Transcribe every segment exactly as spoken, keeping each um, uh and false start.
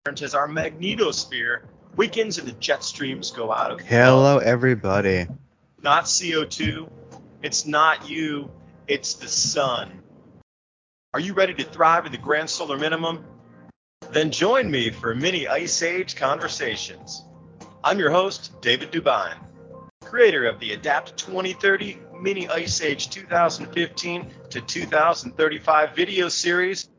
as our magnetosphere weakens and the jet streams go out of Hello, love. everybody. Not C O two. It's not you. It's the sun. Are you ready to thrive in the grand solar minimum? Then join me for mini Ice Age conversations. I'm your host, David Dubine, creator of the Adapt twenty thirty Mini Ice Age two thousand fifteen to two thousand thirty-five video series.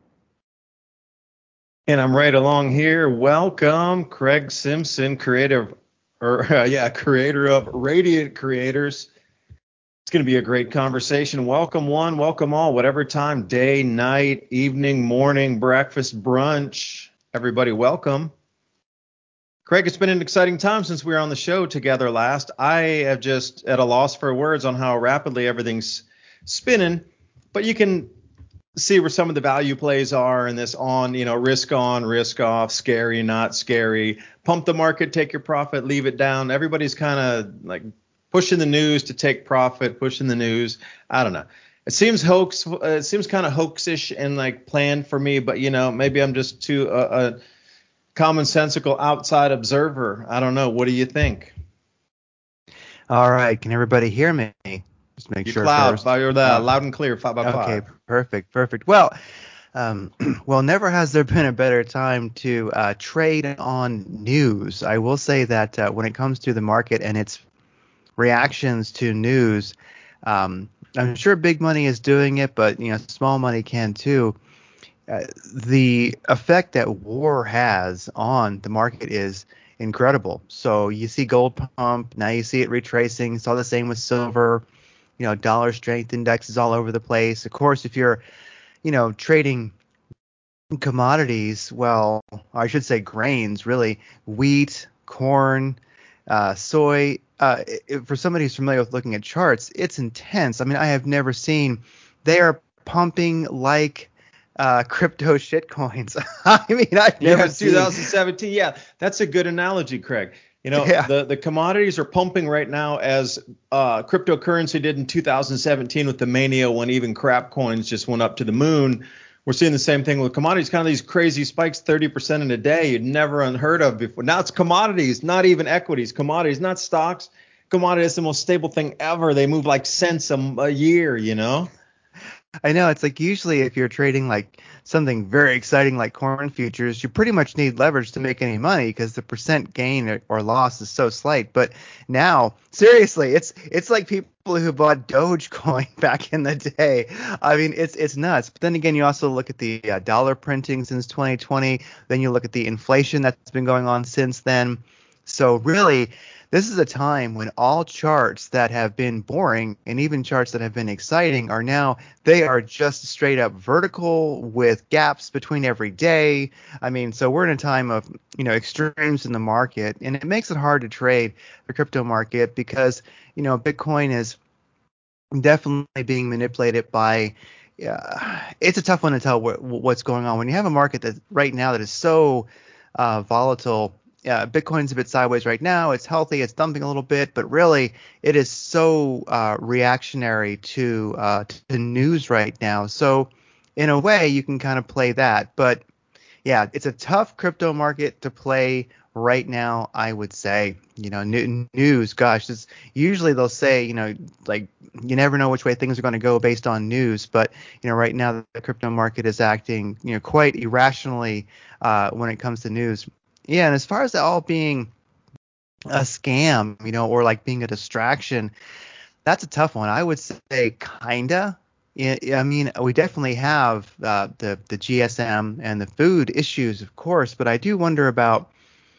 And I'm right along here. Welcome, Craig Simpson, creator, or uh, yeah, creator of Radiant Creators. It's going to be a great conversation. Welcome one, welcome all, whatever time, day, night, evening, morning, breakfast, brunch. Everybody, welcome. Craig, it's been an exciting time since we were on the show together last. I have just at a loss for words on how rapidly everything's spinning, but you can see where some of the value plays are in this on, you know, risk on, risk off, scary, not scary, pump the market, take your profit, leave it down. Everybody's kind of like pushing the news to take profit, pushing the news. I don't know. It seems hoax. Uh, it seems kind of hoaxish and like planned for me, but you know, maybe I'm just too uh, a commonsensical outside observer. I don't know. What do you think? All right. Can everybody hear me? Just make You sure cloud, first. you're the Uh, loud and clear, five by okay. five. Perfect. Perfect. Well, um, well, never has there been a better time to uh, trade on news. I will say that uh, when it comes to the market and its reactions to news, um, I'm sure big money is doing it, but you know, small money can too. Uh, the effect that war has on the market is incredible. So you see gold pump, now you see it retracing. Saw the same with silver. You know, dollar strength indexes all over the place. Of course, if you're, you know, trading commodities, well, I should say grains, really, wheat, corn, uh, soy. Uh, it, for somebody who's familiar with looking at charts, it's intense. I mean, I have never seen. They are pumping like uh, crypto shitcoins. I mean, I've never Yeah, seen. twenty seventeen. Yeah, that's a good analogy, Craig. You know, Yeah. the, the commodities are pumping right now as uh, cryptocurrency did in two thousand seventeen with the mania when even crap coins just went up to the moon. We're seeing the same thing with commodities, kind of these crazy spikes, thirty percent in a day you'd never unheard of before. Now it's commodities, not even equities. Commodities, not stocks. Commodities, the most stable thing ever. They move like cents a, a year, you know? I know it's like usually if you're trading like something very exciting like corn futures, you pretty much need leverage to make any money because the percent gain or, or loss is so slight. But now, seriously, it's it's like people who bought Dogecoin back in the day. I mean, it's it's nuts. But then again, you also look at the uh, dollar printing since twenty twenty. Then you look at the inflation that's been going on since then. So really, this is a time when all charts that have been boring and even charts that have been exciting are now, they are just straight up vertical with gaps between every day. I mean, so we're in a time of, you know, extremes in the market, and it makes it hard to trade the crypto market because, you know, Bitcoin is definitely being manipulated by uh, it's a tough one to tell what, what's going on when you have a market that right now that is so uh, volatile. Yeah, Bitcoin's a bit sideways right now. It's healthy. It's dumping a little bit, but really it is so uh, reactionary to uh, to news right now. So in a way, you can kind of play that. But yeah, it's a tough crypto market to play right now, I would say. You know, new, news, gosh, it's usually they'll say, you know, like you never know which way things are going to go based on news. But, you know, right now the crypto market is acting, you know, quite irrationally uh, when it comes to news. Yeah, and as far as it all being a scam, you know, or like being a distraction, that's a tough one. I would say kinda. Yeah, I mean, we definitely have uh, the the G S M and the food issues, of course, but I do wonder about,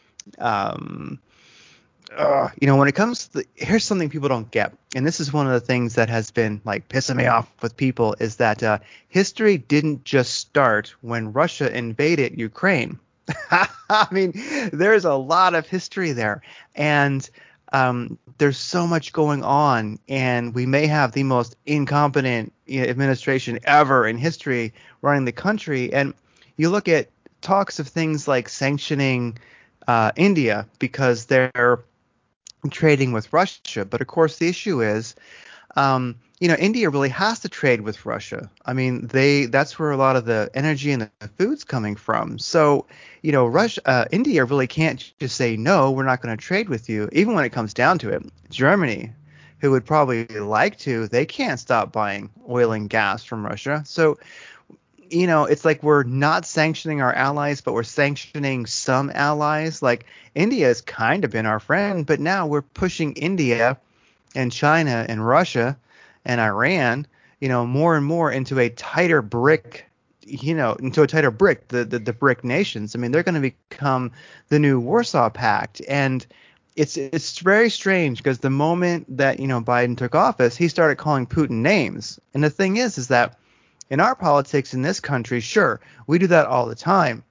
um, uh, you know, when it comes to the, here's something people don't get, and this is one of the things that has been like pissing me off with people is that uh, history didn't just start when Russia invaded Ukraine. I mean, there's a lot of history there, and um, there's so much going on, and we may have the most incompetent, you know, administration ever in history running the country. And you look at talks of things like sanctioning uh, India because they're trading with Russia, but of course the issue is um, you know, India really has to trade with Russia. I mean, they that's where a lot of the energy and the food's coming from. So, you know, Russia, uh, India really can't just say no, we're not going to trade with you. Even when it comes down to it, Germany, who would probably like to, they can't stop buying oil and gas from Russia. So, you know, it's like we're not sanctioning our allies, but we're sanctioning some allies. Like India has kind of been our friend, but now we're pushing India and China and Russia and Iran, you know, more and more into a tighter brick, you know, into a tighter brick, the the, the brick nations. I mean, they're going to become the new Warsaw Pact. And it's it's very strange because the moment that, you know, Biden took office, he started calling Putin names. And the thing is, is that in our politics in this country, sure, we do that all the time.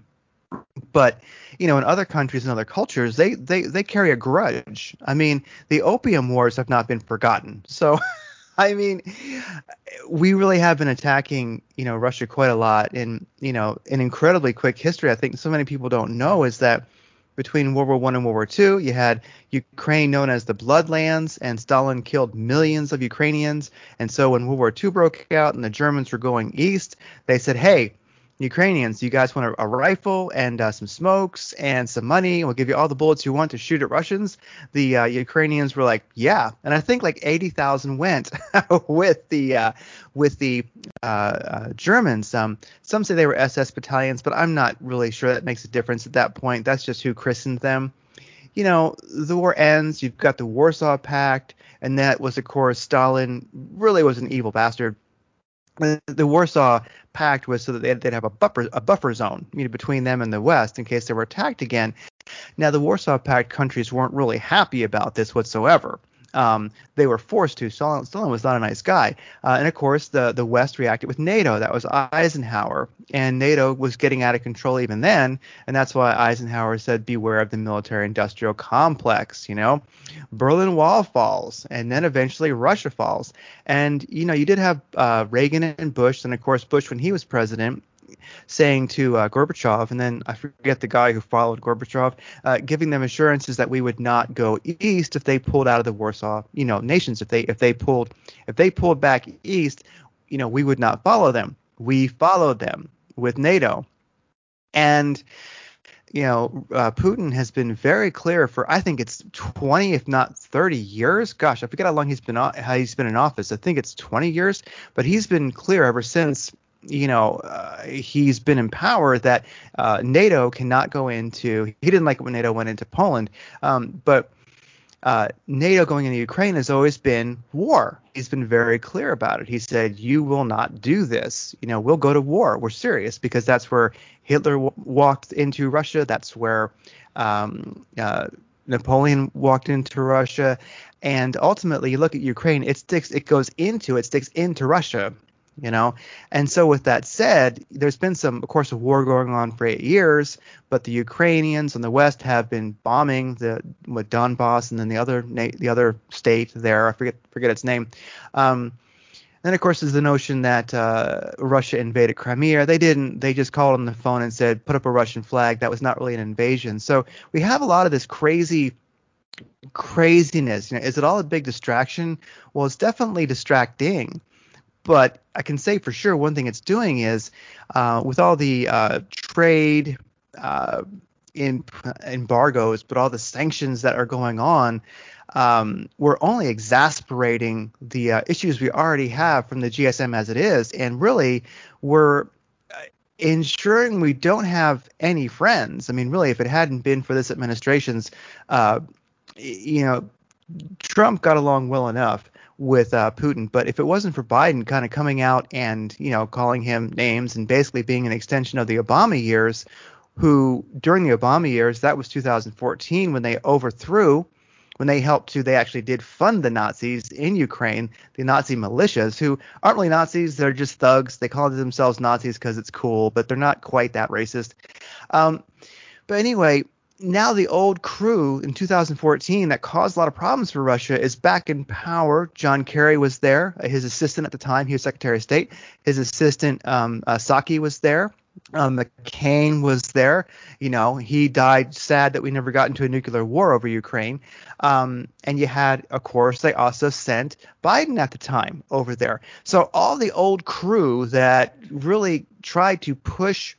But, you know, in other countries and other cultures, they, they, they carry a grudge. I mean, the opium wars have not been forgotten. So, I mean, we really have been attacking, you know, Russia quite a lot in, you know, an incredibly quick history. I think so many people don't know is that between World War One and World War Two, you had Ukraine known as the Bloodlands, and Stalin killed millions of Ukrainians. And so when World War Two broke out and the Germans were going east, they said, hey, Ukrainians, you guys want a, a rifle and uh, some smokes and some money? We'll give you all the bullets you want to shoot at Russians. The uh, Ukrainians were like, yeah. And I think like eighty thousand went with the uh, with the uh, uh, Germans. Um, some say they were S S battalions, but I'm not really sure that makes a difference at that point. That's just who christened them. You know, the war ends. You've got the Warsaw Pact, and that was, of course, Stalin really was an evil bastard. The Warsaw Pact was so that they'd, they'd have a buffer a buffer zone, you know, between them and the West in case they were attacked again. Now, the Warsaw Pact countries weren't really happy about this whatsoever. Um, they were forced to. Stalin, Stalin was not a nice guy. Uh, and, of course, the, the West reacted with NATO. That was Eisenhower. And NATO was getting out of control even then. And that's why Eisenhower said, beware of the military-industrial complex, you know. Berlin Wall falls, and then eventually Russia falls. And, you know, you did have uh, Reagan and Bush, and, of course, Bush, when he was president, saying to uh, Gorbachev, and then I forget the guy who followed Gorbachev, uh, giving them assurances that we would not go east if they pulled out of the Warsaw, you know, nations. If they if they pulled if they pulled back east, you know, we would not follow them. We followed them with NATO, and you know, uh, Putin has been very clear for, I think it's twenty, if not thirty years. Gosh, I forget how long he's been how he's been in office. I think it's twenty years, but he's been clear ever since, you know, uh, he's been in power that uh, NATO cannot go into. He didn't like it when NATO went into Poland, um, but uh, NATO going into Ukraine has always been war. He's been very clear about it. He said, you will not do this. You know, we'll go to war. We're serious, because that's where Hitler w- walked into Russia. That's where um, uh, Napoleon walked into Russia. And ultimately, you look at Ukraine, it sticks, it goes into, it sticks into Russia. You know, and so with that said, there's been some, of course, a war going on for eight years, but the Ukrainians in the West have been bombing the with Donbass and then the other the other state there. I forget forget its name. Um, then, of course, there's the notion that uh, Russia invaded Crimea. They didn't. They just called on the phone and said, put up a Russian flag. That was not really an invasion. So we have a lot of this crazy craziness. You know, is it all a big distraction? Well, it's definitely distracting. But I can say for sure one thing it's doing is uh, with all the uh, trade uh, in, embargoes, but all the sanctions that are going on, um, we're only exasperating the uh, issues we already have from the G S M as it is. And really, we're ensuring we don't have any friends. I mean, really, if it hadn't been for this administration's, uh, you know, Trump got along well enough with uh, Putin, but if it wasn't for Biden kind of coming out and, you know, calling him names and basically being an extension of the Obama years, who during the Obama years, that was two thousand fourteen when they overthrew, when they helped to, they actually did fund the Nazis in Ukraine, the Nazi militias, who aren't really Nazis, they're just thugs. They call themselves Nazis because it's cool, but they're not quite that racist. Um, but anyway, now the old crew in two thousand fourteen that caused a lot of problems for Russia is back in power. John Kerry was there. His assistant at the time, he was Secretary of State. His assistant, um, uh, Psaki, was there. Um, McCain was there. You know, he died sad that we never got into a nuclear war over Ukraine. Um, and you had, of course, they also sent Biden at the time over there. So all the old crew that really tried to push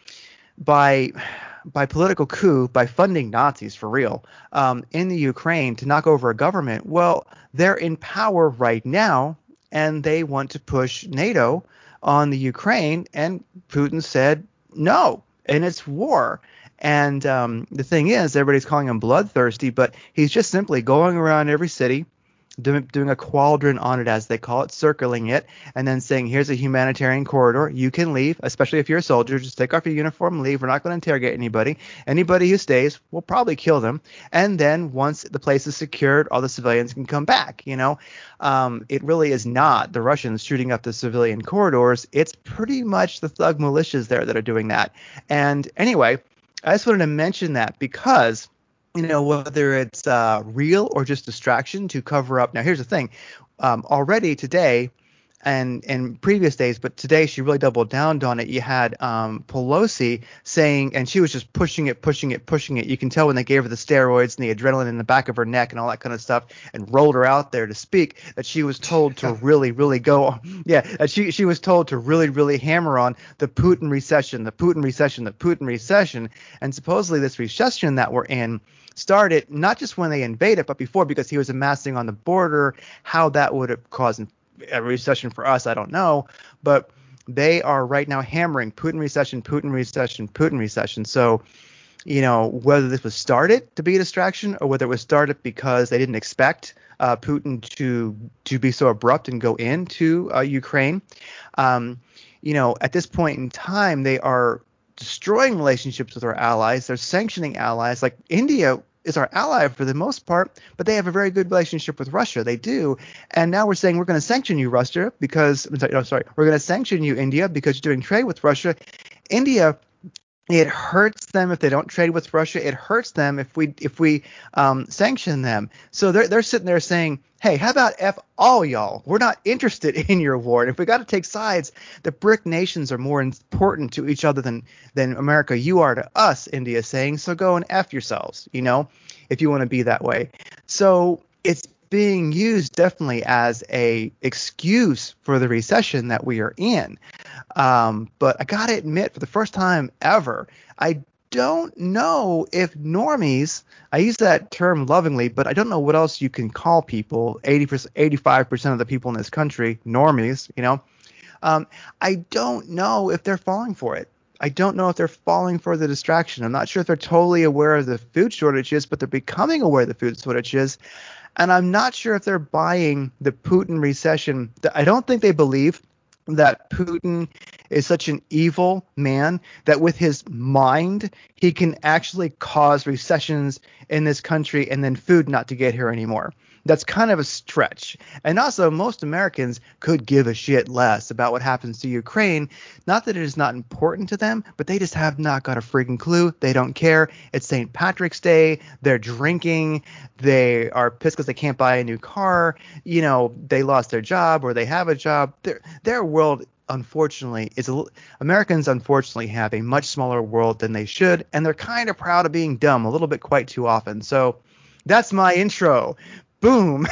by by political coup, by funding Nazis for real, um, in the Ukraine to knock over a government, well, they're in power right now, and they want to push NATO on the Ukraine, and Putin said no, and it's war. And um, the thing is, everybody's calling him bloodthirsty, but he's just simply going around every city, doing, doing a quadrant on it, as they call it, circling it, and then saying, here's a humanitarian corridor. You can leave, especially if you're a soldier. Just take off your uniform and leave. We're not going to interrogate anybody. Anybody who stays, we'll probably kill them. And then once the place is secured, all the civilians can come back. You know, um, it really is not the Russians shooting up the civilian corridors. It's pretty much the thug militias there that are doing that. And anyway, I just wanted to mention that because, you know, whether it's uh, real or just distraction to cover up. Now, here's the thing. Um, already today and in previous days, but today she really doubled down on it. You had um, Pelosi saying, and she was just pushing it, pushing it, pushing it. You can tell when they gave her the steroids and the adrenaline in the back of her neck and all that kind of stuff and rolled her out there to speak, that she was told to really, really go. Yeah, that she, she was told to really, really hammer on the Putin recession, the Putin recession, the Putin recession. And supposedly this recession that we're in started not just when they invaded, but before, because he was amassing on the border. How that would have caused a recession for us, I don't know, but they are right now hammering Putin recession, Putin recession, Putin recession. So, you know, whether this was started to be a distraction or whether it was started because they didn't expect uh, Putin to to be so abrupt and go into uh, Ukraine, um, you know, at this point in time, they are destroying relationships with our allies. They're sanctioning allies. Like India is our ally for the most part, but they have a very good relationship with Russia. They do. And now we're saying we're going to sanction you, Russia, because – no, sorry. We're going to sanction you, India, because you're doing trade with Russia. India – it hurts them if they don't trade with Russia. It hurts them if we if we um, sanction them. So they're they're sitting there saying, hey, how about F all y'all? We're not interested in your war. And if we got to take sides, the BRIC nations are more important to each other than than America you are to us, India is saying. So go and F yourselves, you know, if you want to be that way. So it's being used definitely as a excuse for the recession that we are in. Um, but I got to admit, for the first time ever, I don't know if normies, I use that term lovingly, but I don't know what else you can call people, eighty percent, eighty-five percent of the people in this country, normies, you know, um, I don't know if they're falling for it. I don't know if they're falling for the distraction. I'm not sure if they're totally aware of the food shortages, but they're becoming aware of the food shortages. And I'm not sure if they're buying the Putin recession. I don't think they believe that Putin is such an evil man that with his mind, he can actually cause recessions in this country and then food not to get here anymore. That's kind of a stretch. And also, most Americans could give a shit less about what happens to Ukraine. Not that it is not important to them, but they just have not got a freaking clue. They don't care. It's Saint Patrick's Day. They're drinking. They are pissed because they can't buy a new car. You know, they lost their job or they have a job. Their, their world, unfortunately, is a, Americans unfortunately have a much smaller world than they should. And they're kind of proud of being dumb a little bit quite too often. So that's my intro. Boom.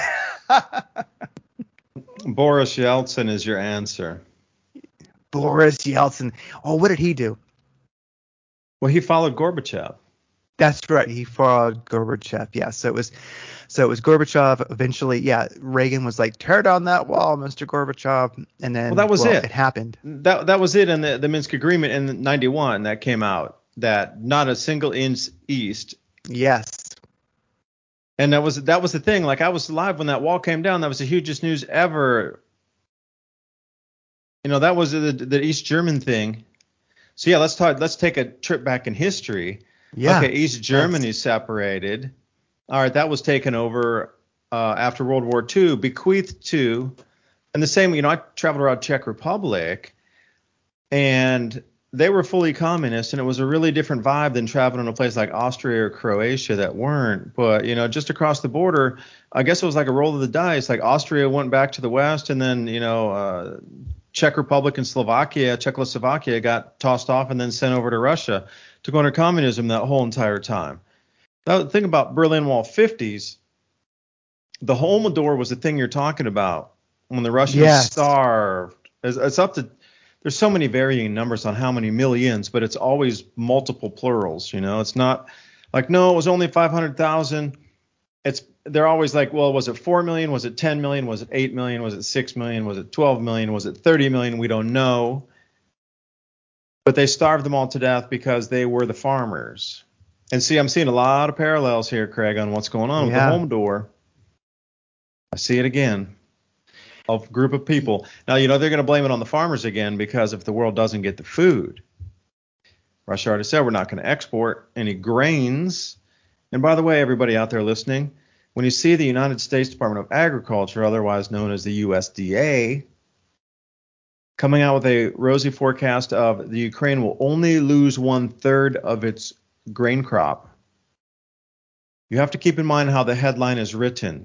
Boris Yeltsin is your answer. Boris Yeltsin. Oh, what did he do? Well, he followed Gorbachev. That's right. He followed Gorbachev. Yeah. So it was, so it was Gorbachev. Eventually, yeah. Reagan was like, tear down that wall, Mister Gorbachev. And then, well, that was well, it. It happened. That that was it in the, the Minsk Agreement in ninety-one that came out. That not a single inch east. Yes. And that was that was the thing. Like I was alive when that wall came down. That was the hugest news ever. You know, that was the the East German thing. So yeah, let's talk. Let's take a trip back in history. Yeah. Okay, East Germany yes. separated. All right, that was taken over uh, after World War Two, bequeathed to, and the same. You know, I traveled around Czech Republic, and they were fully communist, and it was a really different vibe than traveling to a place like Austria or Croatia that weren't. But, you know, just across the border, I guess it was like a roll of the dice. Like Austria went back to the West, and then, you know, uh, Czech Republic and Slovakia, Czechoslovakia got tossed off and then sent over to Russia to go under communism that whole entire time. Now, the thing about Berlin Wall fifties, the Holodomor was the thing you're talking about when the Russians Yes. starved. It's, it's up to, there's so many varying numbers on how many millions, but it's always multiple plurals, you know. It's not like, no, it was only five hundred thousand. It's, they're always like, well, was it four million? Was it ten million? Was it eight million? Was it six million? Was it twelve million? Was it thirty million? We don't know. But they starved them all to death because they were the farmers. And see, I'm seeing a lot of parallels here, Craig, on what's going on Yeah. with the Holodomor. I see it again. A group of people. Now, you know, they're going to blame it on the farmers again because if the world doesn't get the food, Russia already said we're not going to export any grains. And by the way, everybody out there listening, when you see the United States Department of Agriculture, otherwise known as the U S D A, coming out with a rosy forecast of the Ukraine will only lose one third of its grain crop, you have to keep in mind how the headline is written.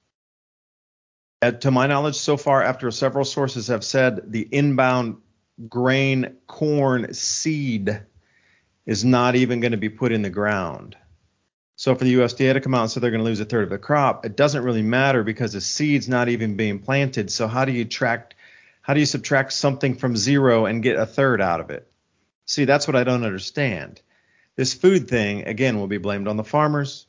At, to my knowledge, so far, after several sources have said the inbound grain corn seed is not even going to be put in the ground. So for the U S D A to come out and say they're going to lose a third of the crop, it doesn't really matter because the seed's not even being planted. So how do you track, how do you subtract something from zero and get a third out of it? See, that's what I don't understand. This food thing, again, will be blamed on the farmers.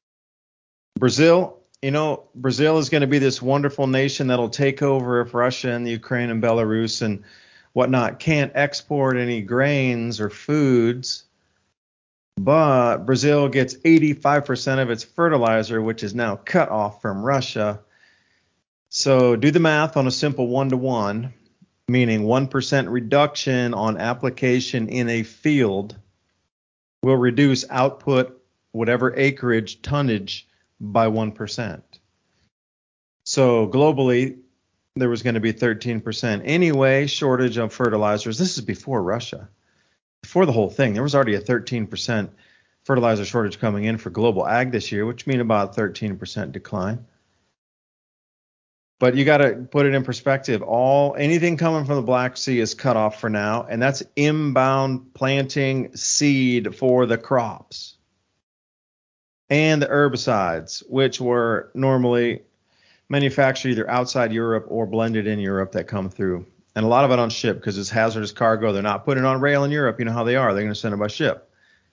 Brazil, you know, Brazil is going to be this wonderful nation that'll take over if Russia and the Ukraine and Belarus and whatnot can't export any grains or foods. But Brazil gets eighty-five percent of its fertilizer, which is now cut off from Russia. So do the math on a simple one-to-one, meaning one percent reduction on application in a field will reduce output, whatever acreage, tonnage, by one percent. So globally, there was going to be thirteen percent anyway, shortage of fertilizers. This is before Russia. Before the whole thing, there was already a thirteen percent fertilizer shortage coming in for global ag this year, which means about thirteen percent decline. But you got to put it in perspective. All anything coming from the Black Sea is cut off for now, and that's inbound planting seed for the crops. And the herbicides, which were normally manufactured either outside Europe or blended in Europe that come through. And a lot of it on ship because it's hazardous cargo. They're not putting it on rail in Europe. You know how they are. They're going to send it by ship.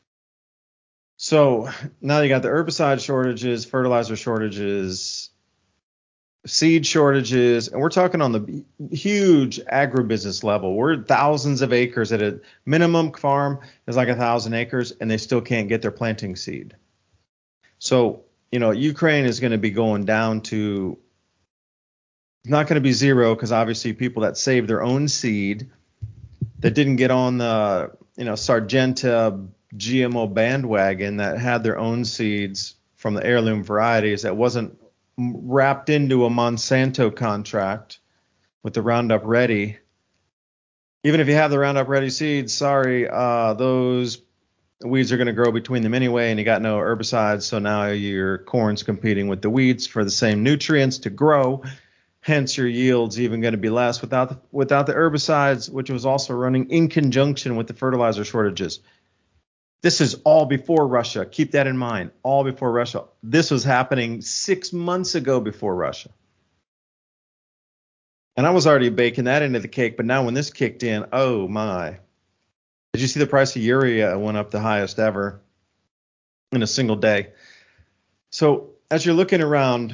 So now you got the herbicide shortages, fertilizer shortages, seed shortages, and we're talking on the huge agribusiness level. We're thousands of acres at a minimum farm is like a thousand acres, and they still can't get their planting seed. So, you know, Ukraine is going to be going down to, it's not going to be zero because obviously people that saved their own seed that didn't get on the, you know, Sargenta G M O bandwagon that had their own seeds from the heirloom varieties that wasn't wrapped into a Monsanto contract with the Roundup Ready. Even if you have the Roundup Ready seeds, sorry, uh, those weeds are going to grow between them anyway, and you got no herbicides, so now your corn's competing with the weeds for the same nutrients to grow. Hence, your yield's even going to be less without the, without the herbicides, which was also running in conjunction with the fertilizer shortages. This is all before Russia. Keep that in mind. All before Russia. This was happening six months ago before Russia. And I was already baking that into the cake, but now when this kicked in, oh my. Did you see the price of urea went up the highest ever in a single day? So as you're looking around,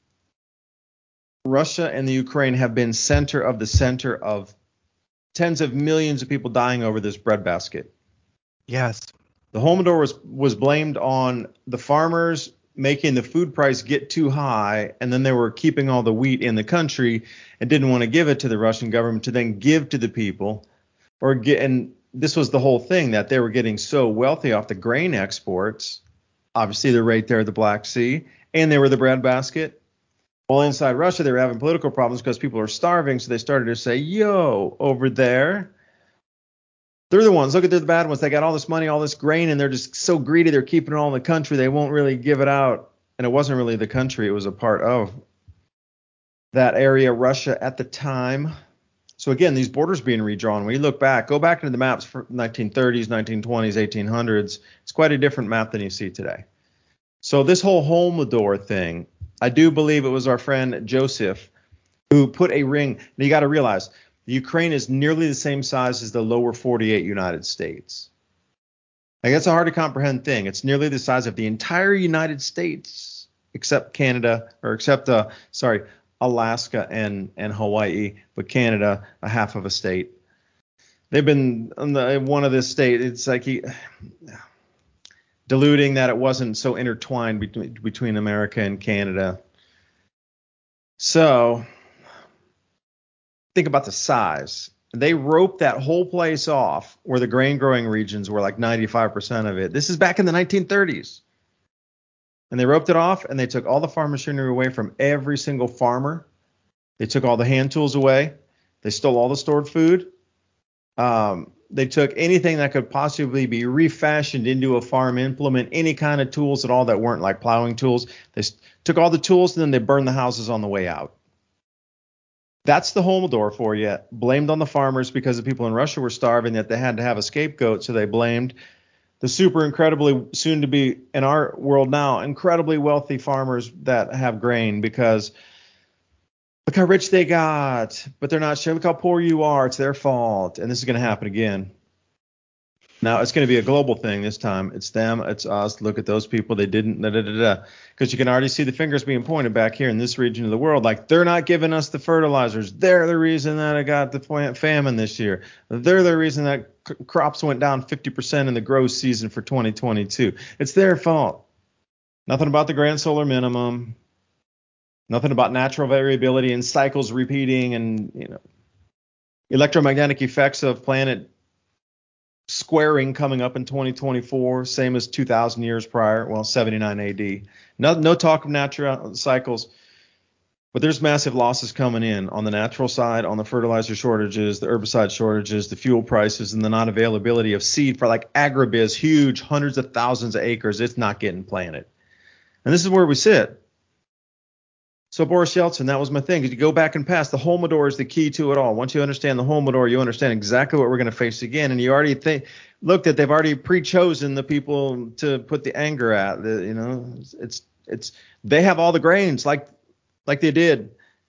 Russia and the Ukraine have been center of the center of tens of millions of people dying over this breadbasket. Yes. The Holodomor was, was blamed on the farmers making the food price get too high, and then they were keeping all the wheat in the country and didn't want to give it to the Russian government to then give to the people. Or get, and this was the whole thing, that they were getting so wealthy off the grain exports. Obviously, they're right there at the Black Sea, and they were the breadbasket. Well, inside Russia, they were having political problems because people are starving, so they started to say, yo, over there, they're the ones. Look at, they're the bad ones. They got all this money, all this grain, and they're just so greedy. They're keeping it all in the country. They won't really give it out. And it wasn't really the country. It was a part of that area, Russia, at the time. So again, these borders being redrawn, when you look back, go back into the maps for nineteen thirties, nineteen twenties, eighteen hundreds, it's quite a different map than you see today. So this whole Holmidor thing, I do believe it was our friend Joseph who put a ring. Now you got to realize the Ukraine is nearly the same size as the lower forty-eight United States. Like that's a hard to comprehend thing. It's nearly the size of the entire United States, except Canada, or except uh, sorry, Alaska and and Hawaii, but Canada, a half of a state. They've been on the one of this state. It's like he, diluting that it wasn't so intertwined between between America and Canada. So think about the size. They roped that whole place off where the grain growing regions were like ninety-five percent of it. This is back in the nineteen thirties. And they roped it off and they took all the farm machinery away from every single farmer. They took all the hand tools away. They stole all the stored food. Um, they took anything that could possibly be refashioned into a farm implement, any kind of tools at all that weren't like plowing tools. They st- took all the tools and then they burned the houses on the way out. That's the Holmidor for you. Blamed on the farmers because the people in Russia were starving, that they had to have a scapegoat, so they blamed the super incredibly, soon to be in our world now, incredibly wealthy farmers that have grain, because look how rich they got, but they're not sure. Look how poor you are. It's their fault. And this is going to happen again. Now, it's going to be a global thing this time. It's them. It's us. Look at those people. They didn't. Da, da, da, da. Because you can already see the fingers being pointed back here in this region of the world. Like, they're not giving us the fertilizers. They're the reason that I got the famine this year. They're the reason that c- crops went down fifty percent in the grow season for twenty twenty-two. It's their fault. Nothing about the grand solar minimum. Nothing about natural variability and cycles repeating and, you know, electromagnetic effects of planet squaring coming up in twenty twenty-four, same as two thousand years prior, well, seventy-nine A D. No, no talk of natural cycles, but there's massive losses coming in on the natural side, on the fertilizer shortages, the herbicide shortages, the fuel prices, and the non-availability of seed for like agribiz, huge hundreds of thousands of acres. It's not getting planted. And this is where we sit. So Boris Yeltsin, that was my thing. You go back and past, the Holmidor is the key to it all. Once you understand the Holmidor, you understand exactly what we're going to face again. And you already think, looked at, they've already pre-chosen the people to put the anger at. The, you know, it's, it's, it's, they have all the grains like, like they did.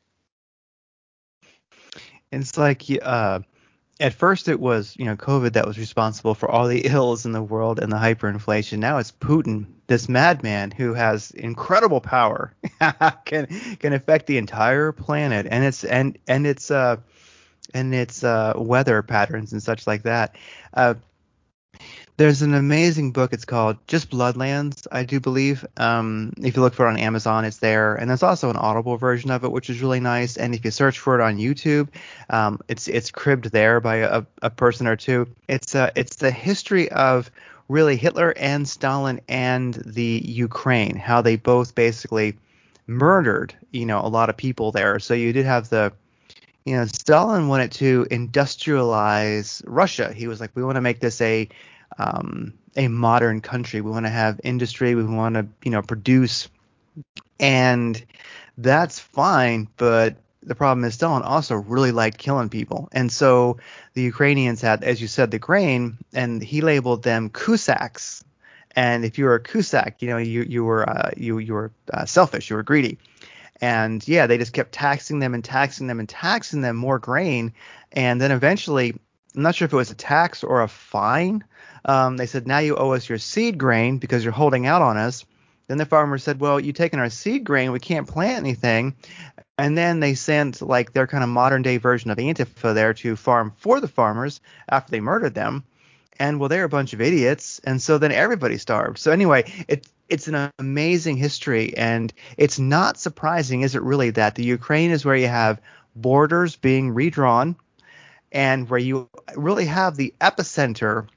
It's like, uh, at first it was, you know, COVID that was responsible for all the ills in the world and the hyperinflation. Now it's Putin, this madman who has incredible power, can can affect the entire planet, and it's and and it's uh and its uh weather patterns and such like that. Uh, There's an amazing book. It's called Just Bloodlands, I do believe. Um, if you look for it on Amazon, it's there. And there's also an Audible version of it, which is really nice. And if you search for it on YouTube, um, it's it's cribbed there by a, a person or two. It's uh, it's the history of really Hitler and Stalin and the Ukraine, how they both basically murdered, you know, a lot of people there. So you did have the you know, Stalin wanted to industrialize Russia. He was like, we want to make this a um, a modern country. We want to have industry. We want to, you know, produce. And that's fine. But the problem is Stalin also really liked killing people. And so the Ukrainians had, as you said, the grain, and he labeled them Cossacks. And if you were a Cossack, you know, you you were uh, you you were uh, selfish. You were greedy. And yeah, they just kept taxing them and taxing them and taxing them more grain. And then eventually, I'm not sure if it was a tax or a fine. Um, they said, now you owe us your seed grain because you're holding out on us. Then the farmer said, well, you've taken our seed grain. We can't plant anything. And then they sent like their kind of modern day version of Antifa there to farm for the farmers after they murdered them. And well, they're a bunch of idiots. And so then everybody starved. So anyway, it, it's an amazing history. And it's not surprising, is it really, that the Ukraine is where you have borders being redrawn and where you really have the epicenter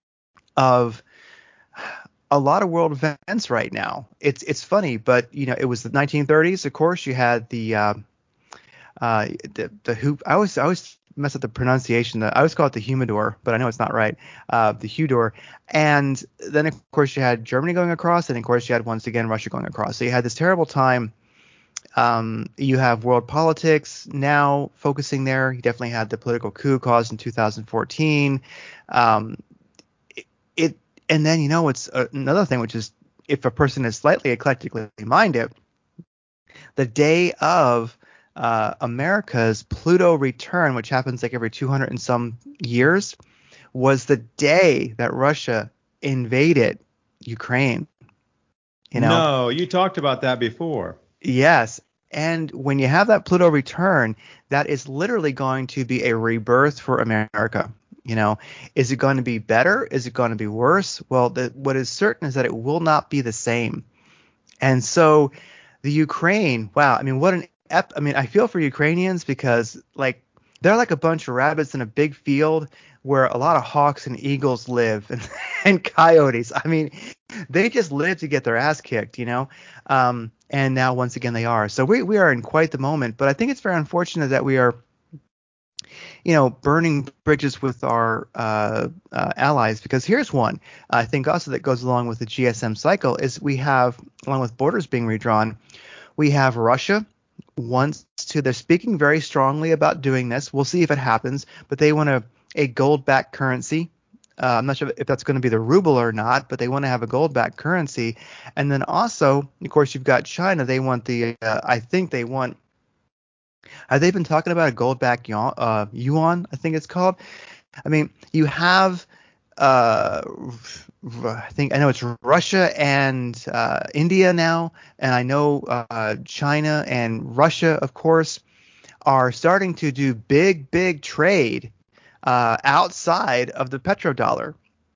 of a lot of world events right now. It's it's funny, but, you know, it was the nineteen thirties. Of course, you had the uh, uh, the, the who I always I always mess up the pronunciation. The, I always call it the humidor, but I know it's not right. Uh, the Hudor. And then, of course, you had Germany going across, and of course, you had once again Russia going across. So you had this terrible time Um, you have world politics now focusing there. You definitely had the political coup caused in two thousand fourteen. Um, it, it and then you know it's uh, another thing, which is if a person is slightly eclectically minded, the day of uh, America's Pluto return, which happens like every two hundred and some years, was the day that Russia invaded Ukraine. You know, No, you talked about that before. yes. And when you have that Pluto return, that is literally going to be a rebirth for America. You know, is it going to be better? Is it going to be worse? Well, the, what is certain is that it will not be the same. And so the Ukraine, wow, I mean, what an ep- I mean, I feel for Ukrainians because like they're like a bunch of rabbits in a big field where a lot of hawks and eagles live and, and coyotes. I mean, they just live to get their ass kicked, you know. Um, and now once again they are. So we we are in quite the moment. But I think it's very unfortunate that we are, you know, burning bridges with our uh, uh, allies, because here's one I think also that goes along with the G S M cycle is we have, along with borders being redrawn, we have Russia wants to, they're speaking very strongly about doing this. We'll see if it happens, but they want a, a gold-backed currency. Uh, I'm not sure if that's going to be the ruble or not, but they want to have a gold-backed currency. And then also, of course, you've got China. They want the, uh, I think they want, have they been talking about a gold-backed yuan, uh, yuan, I think it's called? I mean, you have, uh, I think I know it's Russia and uh, India now, and I know uh, China and Russia, of course, are starting to do big, big trade uh, outside of the petrodollar.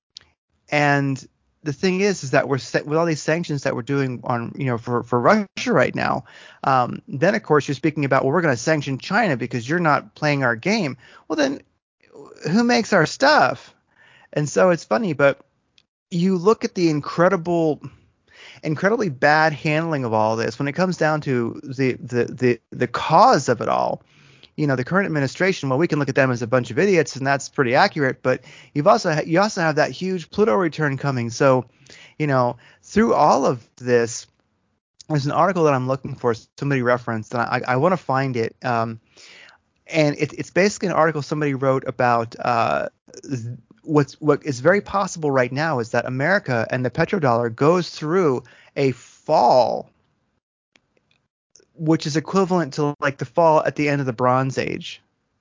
And the thing is, is that we're set with all these sanctions that we're doing on, you know, for, for Russia right now. Um, then, of course, you're speaking about, well, we're going to sanction China because you're not playing our game. Well, then who makes our stuff? And so it's funny, but you look at the incredible, incredibly bad handling of all this when it comes down to the the the the cause of it all. You know, the current administration. Well, we can look at them as a bunch of idiots, and that's pretty accurate. But you've also you also have that huge Pluto return coming. So, you know, through all of this, there's an article that I'm looking for. Somebody referenced, and I, I want to find it. Um, and it, it's basically an article somebody wrote about uh, what's what is very possible right now is that America and the petrodollar goes through a fall, which is equivalent to like the fall at the end of the Bronze Age.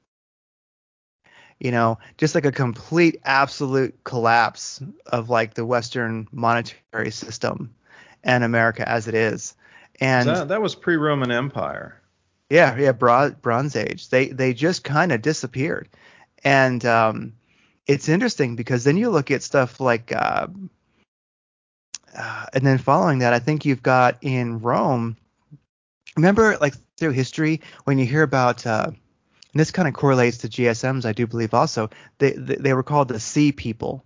You know, just like a complete absolute collapse of like the Western monetary system and America as it is. And That that was pre-Roman Empire. yeah, yeah, Bro- Bronze Age. They they just kind of disappeared. And um, it's interesting because then you look at stuff like, uh, uh, and then following that, I think you've got in Rome. Remember, like through history, when you hear about, uh, and this kind of correlates to G S Ms, I do believe also, they they, they were called the Sea People.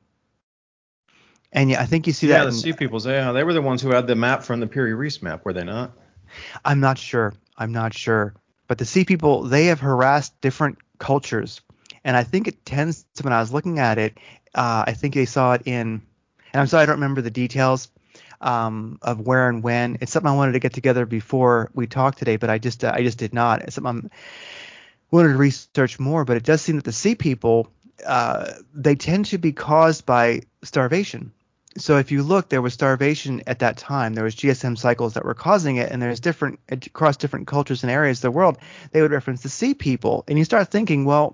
And yeah, I think you see Yeah, that the in, Sea Peoples. Yeah, they were the ones who had the map from the Piri Reis map, were they not? I'm not sure. I'm not sure. But the Sea People, they have harassed different cultures. And I think it tends to, when I was looking at it, uh, I think they saw it in, and I'm sorry, I don't remember the details um, of where and when. It's something I wanted to get together before we talked today, but I just, uh, I just did not. It's something I wanted to research more, but it does seem that the Sea People, uh, they tend to be caused by starvation. So if you look, there was starvation at that time. There was G S M cycles that were causing it, and there's different across different cultures and areas of the world. They would reference the Sea People, and you start thinking, well,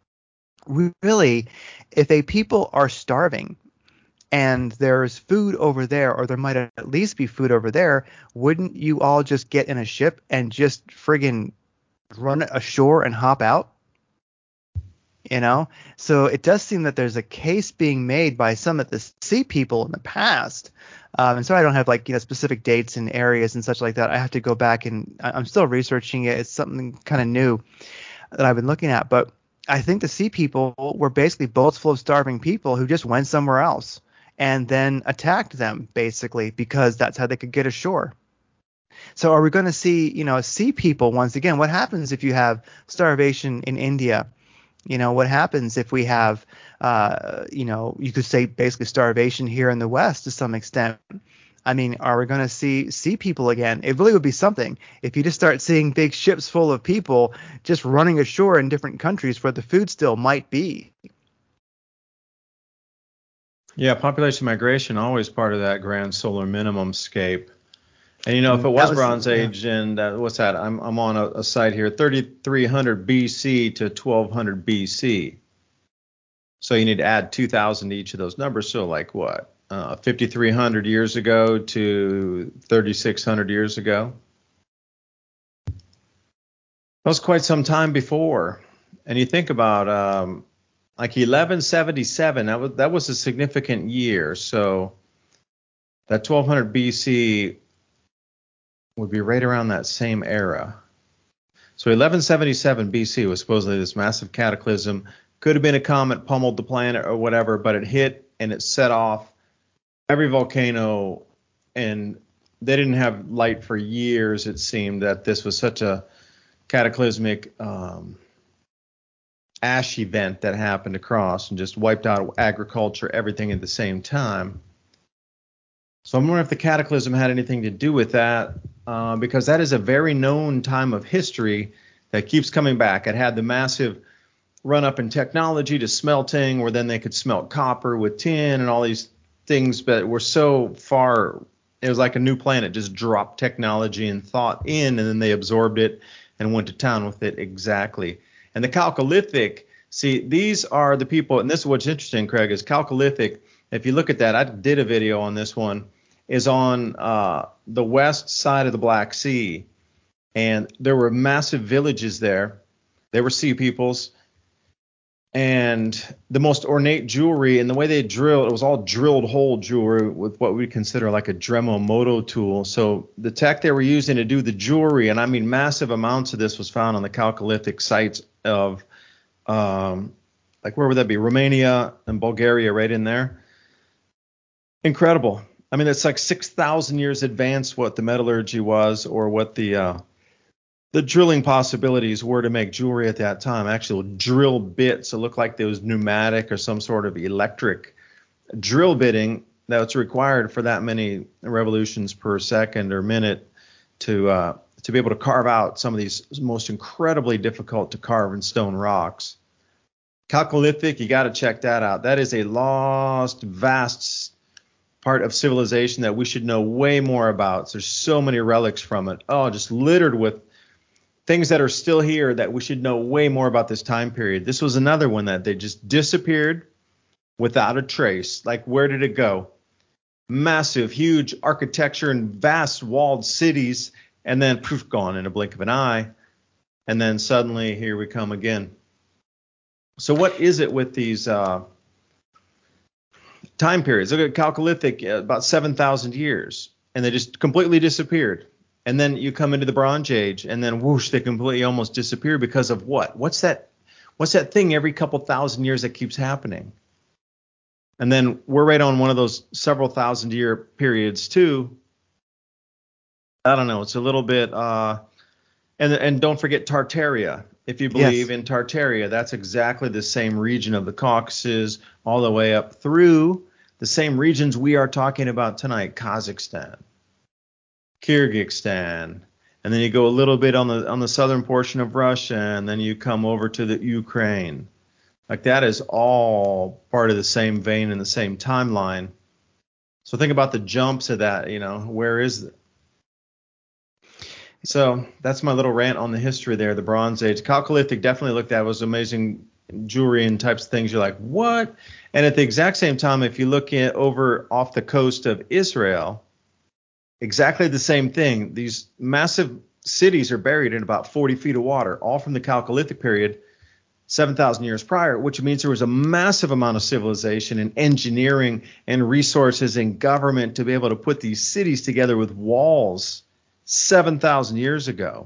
really, if a people are starving and there's food over there, or there might at least be food over there, wouldn't you all just get in a ship and just friggin' run ashore and hop out? You know, so it does seem that there's a case being made by some of the Sea People in the past. Um, and so I don't have like, you know, specific dates and areas and such like that. I have to go back and I- I'm still researching it. It's something kind of new that I've been looking at. But I think the Sea People were basically boats full of starving people who just went somewhere else and then attacked them basically because that's how they could get ashore. So are we going to see, you know, Sea People once again? What happens if you have starvation in India? You know, what happens if we have, uh, you know, you could say basically starvation here in the West to some extent? I mean, are we going to see sea people again? It really would be something if you just start seeing big ships full of people just running ashore in different countries where the food still might be. Yeah, population migration always part of that grand solar minimum scape. And you know, if it And was, that was Bronze yeah. Age, and uh, what's that? I'm I'm on a, a site here, thirty-three hundred B C to twelve hundred B C. So you need to add two thousand to each of those numbers. So like what? Uh, fifty-three hundred years ago to thirty-six hundred years ago. That was quite some time before. And you think about um, like eleven seventy-seven. That was that was a significant year. So that twelve hundred B C would be right around that same era. So eleven seventy-seven B C was supposedly this massive cataclysm. Could have been a comet, pummeled the planet or whatever, but it hit and it set off every volcano, and they didn't have light for years. It seemed that this was such a cataclysmic um, ash event that happened across and just wiped out agriculture, everything at the same time. So I'm wondering if the cataclysm had anything to do with that, uh, because that is a very known time of history that keeps coming back. It had the massive run up in technology to smelting, where then they could smelt copper with tin and all these things, but were so far. It was like a new planet just dropped technology and thought in, and then they absorbed it and went to town with it. Exactly. And the Chalcolithic, see, these are the people, and this is what's interesting, Craig, is Chalcolithic. If you look at that, I did a video on this one, is on uh, the west side of the Black Sea. And there were massive villages there. They were sea peoples. And the most ornate jewelry, and the way they drilled, it was all drilled hole jewelry with what we consider like a Dremel Moto tool. So the tech they were using to do the jewelry, and I mean massive amounts of this was found on the Chalcolithic sites of, um, like where would that be? Romania and Bulgaria, right in there. Incredible. I mean, it's like six thousand years advanced what the metallurgy was, or what the uh, the drilling possibilities were to make jewelry at that time. Actual drill bits that look like there was pneumatic or some sort of electric drill bitting that's required for that many revolutions per second or minute to uh, to be able to carve out some of these most incredibly difficult to carve in stone rocks. Chalcolithic, you got to check that out. That is a lost, vast part of civilization that we should know way more about. There's so many relics from it. Oh, just littered with things that are still here that we should know way more about this time period. This was another one that they just disappeared without a trace. Like, where did it go? Massive, huge architecture and vast walled cities, and then poof, gone in a blink of an eye. And then suddenly here we come again. So what is it with these uh, time periods? Look at Chalcolithic, uh, about seven thousand years, and they just completely disappeared. And then you come into the Bronze Age, and then whoosh, they completely almost disappear because of what? What's that? What's that thing every couple thousand years that keeps happening? And then we're right on one of those several thousand year periods too. I don't know. It's a little bit. Uh, and and don't forget Tartaria. If you believe Yes. in Tartaria, that's exactly the same region of the Caucasus, all the way up through the same regions we are talking about tonight: Kazakhstan, Kyrgyzstan, and then you go a little bit on the on the southern portion of Russia, and then you come over to the Ukraine. Like, that is all part of the same vein and the same timeline. So think about the jumps of that. You know, where is it? So that's my little rant on the history there, the Bronze Age. Chalcolithic definitely looked at was amazing jewelry and types of things. You're like, what? And at the exact same time, if you look at over off the coast of Israel, exactly the same thing. These massive cities are buried in about forty feet of water, all from the Chalcolithic period, seven thousand years prior, which means there was a massive amount of civilization and engineering and resources and government to be able to put these cities together with walls seven thousand years ago.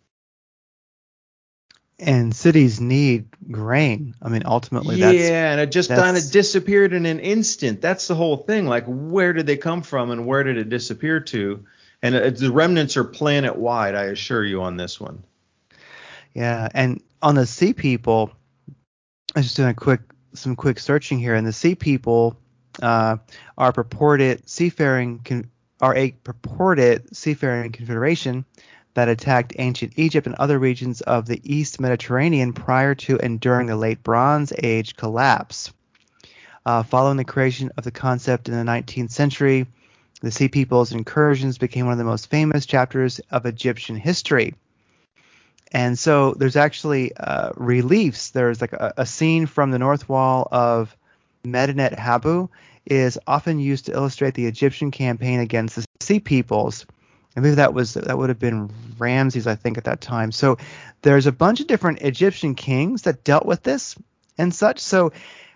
And cities need grain. I mean, ultimately, Yeah, that's and it just kind of that's disappeared in an instant. That's the whole thing. Like, where did they come from and where did it disappear to? And it, the remnants are planet wide, I assure you, on this one. yeah. And on the sea people, I was just doing a quick some quick searching here, and the sea people uh, are purported seafaring can are a purported seafaring confederation that attacked ancient Egypt and other regions of the East Mediterranean prior to and during the Late Bronze Age collapse. Uh, following the creation of the concept in the nineteenth century, the Sea People's incursions became one of the most famous chapters of Egyptian history. And so there's actually uh, reliefs. There's like a, a scene from the north wall of Medinet Habu is often used to illustrate the Egyptian campaign against the Sea Peoples. I believe that was that would have been Ramses, I think, at that time. So there's a bunch of different Egyptian kings that dealt with this and such. So,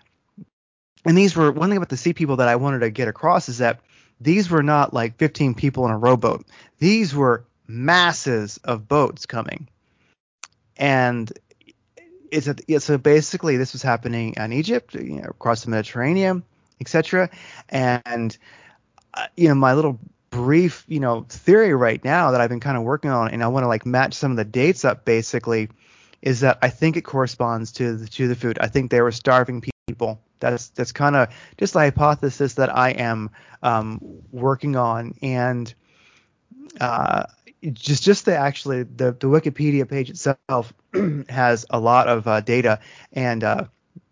and these were one thing about the Sea People that I wanted to get across is that these were not like fifteen people in a rowboat. These were masses of boats coming. And it's a, yeah, so basically this was happening in Egypt, you know, across the Mediterranean, et cetera. And uh, you know, my little brief, you know, theory right now that I've been kind of working on, and I want to like match some of the dates up basically, is that I think it corresponds to the, to the food. I think they were starving people. That's that's kind of just the hypothesis that I am um, working on, and uh, just just the actually the, the Wikipedia page itself has a lot of uh, data, and uh,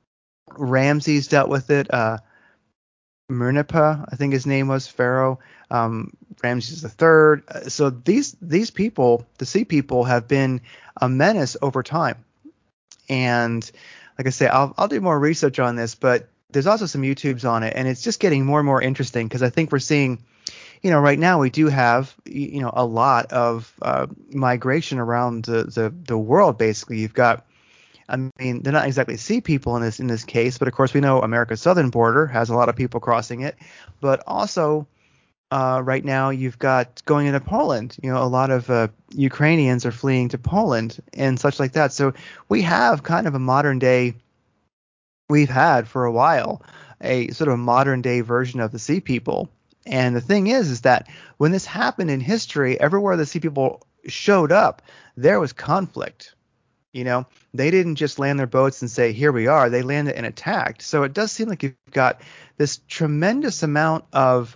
Ramses dealt with it. Uh, Merneptah, I think his name was, Pharaoh, um, Ramses the Third. Uh, So these these people, the Sea People, have been a menace over time. And like I say, I'll I'll do more research on this, but there's also some YouTubes on it, and it's just getting more and more interesting because I think we're seeing, you know, right now we do have, you know, a lot of uh, migration around the, the the world. Basically, you've got, I mean, they're not exactly Sea People in this in this case, but of course we know America's southern border has a lot of people crossing it. But also, uh, right now you've got going into Poland. You know, a lot of uh, Ukrainians are fleeing to Poland and such like that. So we have kind of a modern day. We've had for a while a sort of modern day version of the Sea People. And the thing is, is that when this happened in history, everywhere the Sea People showed up, there was conflict. You know, they didn't just land their boats and say, here we are. They landed and attacked. So it does seem like you've got this tremendous amount of,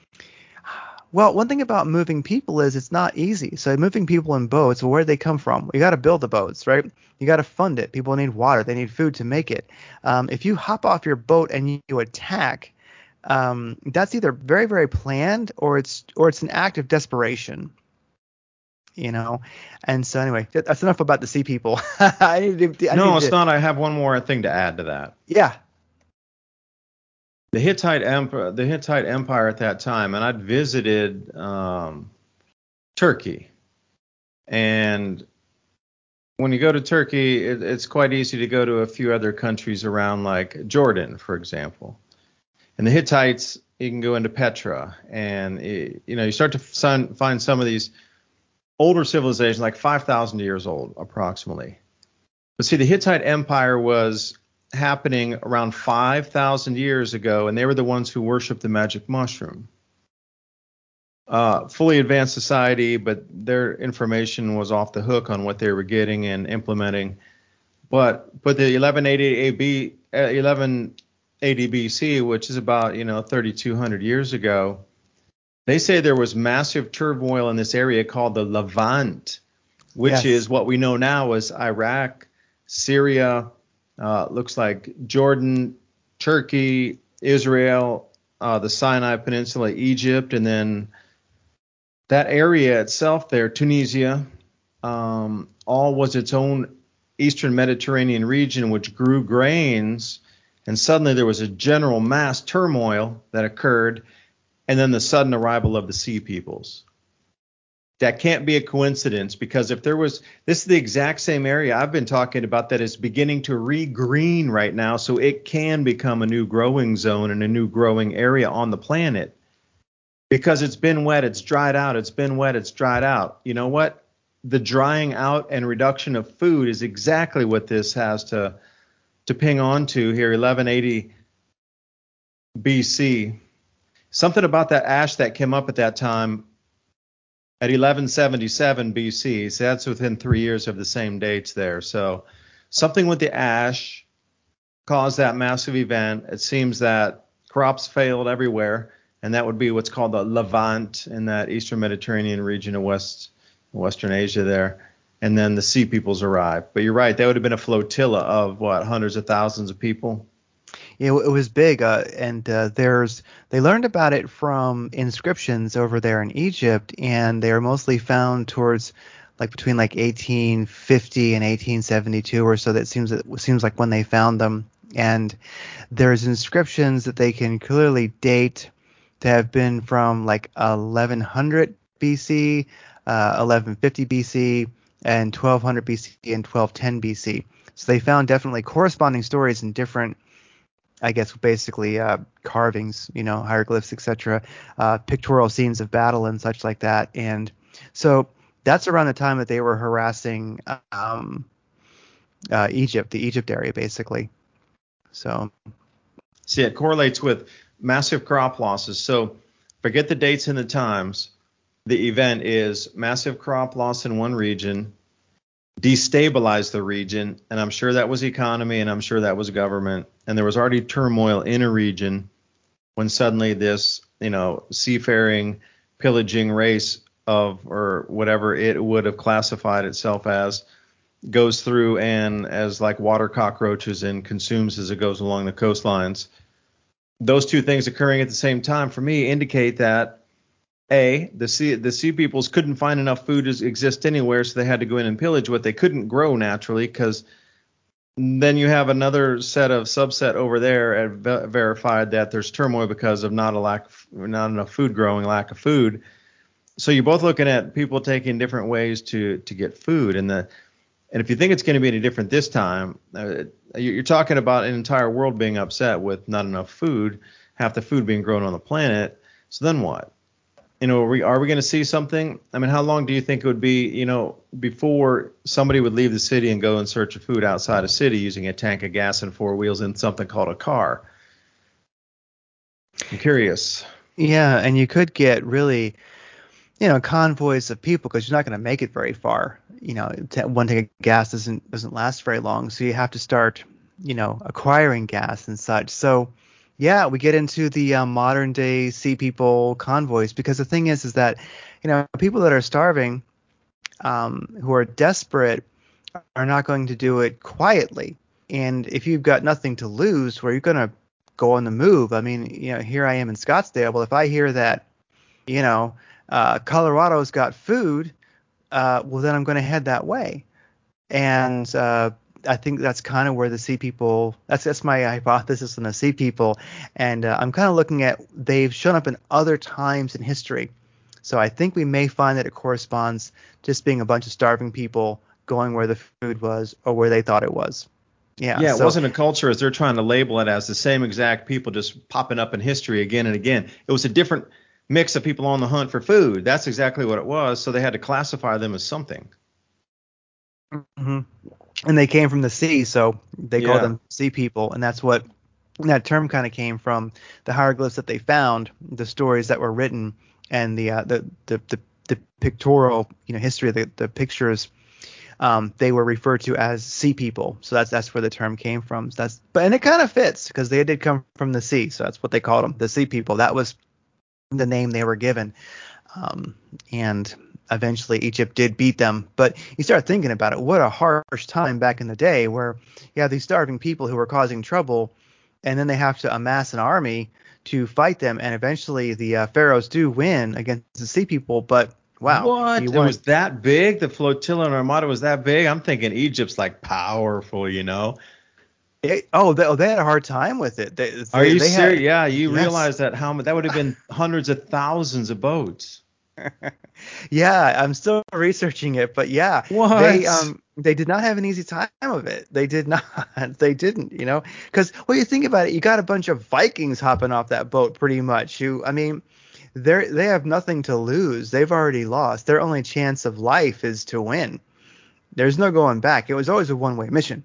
well, one thing about moving people is it's not easy. So moving people in boats, well, where do they come from? You got to build the boats, right? You got to fund it. People need water. They need food to make it. Um, if you hop off your boat and you, you attack, um, that's either very, very planned or it's or it's an act of desperation. You know, and so anyway, that's enough about the Sea People. I need to. I No, need it's to, not. I have one more thing to add to that. Yeah. The Hittite Empire, the Hittite Empire at that time, and I'd visited um, Turkey, and when you go to Turkey, it, it's quite easy to go to a few other countries around, like Jordan, for example. And the Hittites, you can go into Petra, and it, you know, you start to find, find some of these older civilizations, like five thousand years old, approximately. But see, the Hittite Empire was happening around five thousand years ago, and they were the ones who worshiped the magic mushroom. Uh, fully advanced society, but their information was off the hook on what they were getting and implementing. But but the eleven eighty A B, uh, eleven eighty B C, which is about, you know, thirty-two hundred years ago, they say there was massive turmoil in this area called the Levant, which Yes. is what we know now as Iraq, Syria, uh, looks like Jordan, Turkey, Israel, uh, the Sinai Peninsula, Egypt, and then that area itself there, Tunisia, um, all was its own Eastern Mediterranean region, which grew grains, and suddenly there was a general mass turmoil that occurred, and then the sudden arrival of the Sea Peoples. That can't be a coincidence, because if there was, this is the exact same area I've been talking about that is beginning to regreen right now, so it can become a new growing zone and a new growing area on the planet. Because it's been wet, it's dried out, it's been wet, it's dried out. You know what? The drying out and reduction of food is exactly what this has to, to ping on to here, eleven eighty B C. Something about that ash that came up at that time at eleven seventy-seven B C. So that's within three years of the same dates there. So something with the ash caused that massive event. It seems that crops failed everywhere. and that would be what's called the Levant in that Eastern Mediterranean region of West Western Asia there. And then the Sea Peoples arrived. But you're right, that would have been a flotilla of what, hundreds of thousands of people. It, it was big, uh, and uh, there's they learned about it from inscriptions over there in Egypt, and they are mostly found towards like between like eighteen fifty and eighteen seventy-two or so. That seems it seems like when they found them, and there's inscriptions that they can clearly date to have been from like eleven hundred B C, uh, eleven fifty B C, and twelve hundred B C and twelve ten B C. So they found definitely corresponding stories in different, I guess, basically uh, carvings, you know, hieroglyphs, et cetera, uh, pictorial scenes of battle and such like that. And so that's around the time that they were harassing um, uh, Egypt, the Egypt area, basically. So, see, it correlates with massive crop losses. So forget the dates and the times. The event is massive crop loss in one region, destabilize the region, and I'm sure that was economy, and I'm sure that was government, and there was already turmoil in a region when suddenly this, you know, seafaring, pillaging race of, or whatever it would have classified itself as, goes through and as like water cockroaches and consumes as it goes along the coastlines. Those two things occurring at the same time for me indicate that A, the sea the sea peoples couldn't find enough food to exist anywhere, so they had to go in and pillage what they couldn't grow naturally, because then you have another set of subset over there at ver- verified that there's turmoil because of not a lack of, not enough food growing, lack of food. So you're both looking at people taking different ways to to get food, and the and if you think it's going to be any different this time, uh, you're talking about an entire world being upset with not enough food, half the food being grown on the planet. So then what? You know, are we, are we going to see something? I mean, how long do you think it would be, you know, before somebody would leave the city and go in search of food outside a city using a tank of gas and four wheels in something called a car? I'm curious. yeah, and you could get really, you know, convoys of people because you're not going to make it very far. You know, t- one tank of gas doesn't doesn't last very long, so you have to start, you know, acquiring gas and such. So, yeah, we get into the uh, modern day sea people convoys, because the thing is, is that, you know, people that are starving, um, who are desperate, are not going to do it quietly. And if you've got nothing to lose, where you're going to go on the move. I mean, you know, here I am in Scottsdale. Well, if I hear that, you know, uh, Colorado's got food, uh, well, then I'm going to head that way. And uh, I think that's kind of where the sea people, that's that's my hypothesis on the sea people. And uh, I'm kind of looking at, they've shown up in other times in history. So I think we may find that it corresponds just being a bunch of starving people going where the food was or where they thought it was. Yeah. Yeah, it So wasn't a culture as they're trying to label it as the same exact people just popping up in history again and again. It was a different mix of people on the hunt for food. That's exactly what it was. So they had to classify them as something. hmm and they came from the sea, so they call Yeah. them sea people, and that's what that term kind of came from. The hieroglyphs that they found, the stories that were written, and the uh, the, the the the pictorial, you know, history of the, the pictures, um, they were referred to as sea people. So that's that's where the term came from. So that's but and it kind of fits because they did come from the sea, so that's what they called them, the sea people. That was the name they were given. Um, and eventually Egypt did beat them. But you start thinking about it, what a harsh time back in the day where you have these starving people who are causing trouble, and then they have to amass an army to fight them. And eventually the uh, pharaohs do win against the sea people. But wow, you What? It want was that big? The flotilla and armada was that big? I'm thinking Egypt's like powerful, you know. to. Oh, they, oh, they had a hard time with it. They, Are they, you they serious? had, Yeah, you yes. realize that how much that would have been hundreds of thousands of boats. Yeah, I'm still researching it, but yeah, they What? um they did not have an easy time of it. They did not. They didn't, you know, because when you think about it, you got a bunch of Vikings hopping off that boat, pretty much. Who, I mean, they're they have nothing to lose. They've already lost. Their only chance of life is to win. There's no going back. It was always a one-way mission,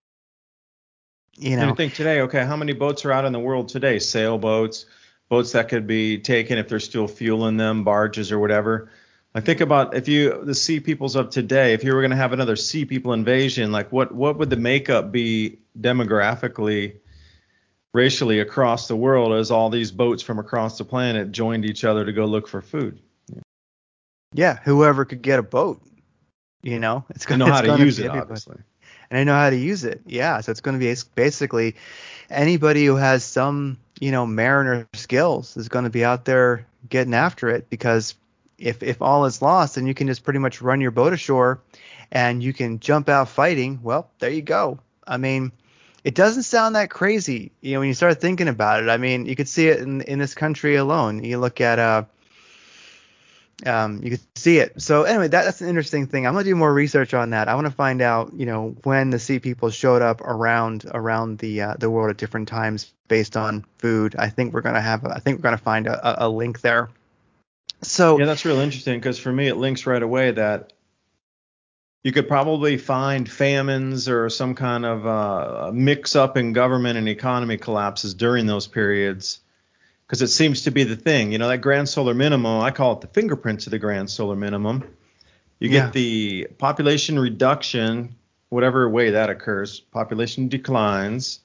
you And you know. think today, okay, how many boats are out in the world today? Sailboats, boats that could be taken if there's still fuel in them, barges or whatever. I think about if you the sea peoples of today, if you were going to have another sea people invasion, like what what would the makeup be demographically racially across the world as all these boats from across the planet joined each other to go look for food. Yeah, whoever could get a boat, you know, it's And going know it's how to going to use be it, everybody. obviously. And I know how to use it. Yeah, so it's going to be basically anybody who has some, you know, mariner skills is going to be out there getting after it, because if if all is lost, then you can just pretty much run your boat ashore and you can jump out fighting. Well, there you go. I mean, it doesn't sound that crazy, you know, when you start thinking about it. I mean, you could see it in in this country alone. You look at uh um, you can see it. So anyway, that, that's an interesting thing. I'm gonna do more research on that. I want to find out, you know, when the sea people showed up around around the uh, the world at different times based on food. I think we're gonna have. A, I think we're gonna find a, a link there. So Yeah, that's real interesting, because for me it links right away that you could probably find famines or some kind of uh, mix up in government and economy collapses during those periods, because it seems to be the thing. You know, that grand solar minimum, I call it the fingerprints of the grand solar minimum. You yeah, get the population reduction, whatever way that occurs, population declines,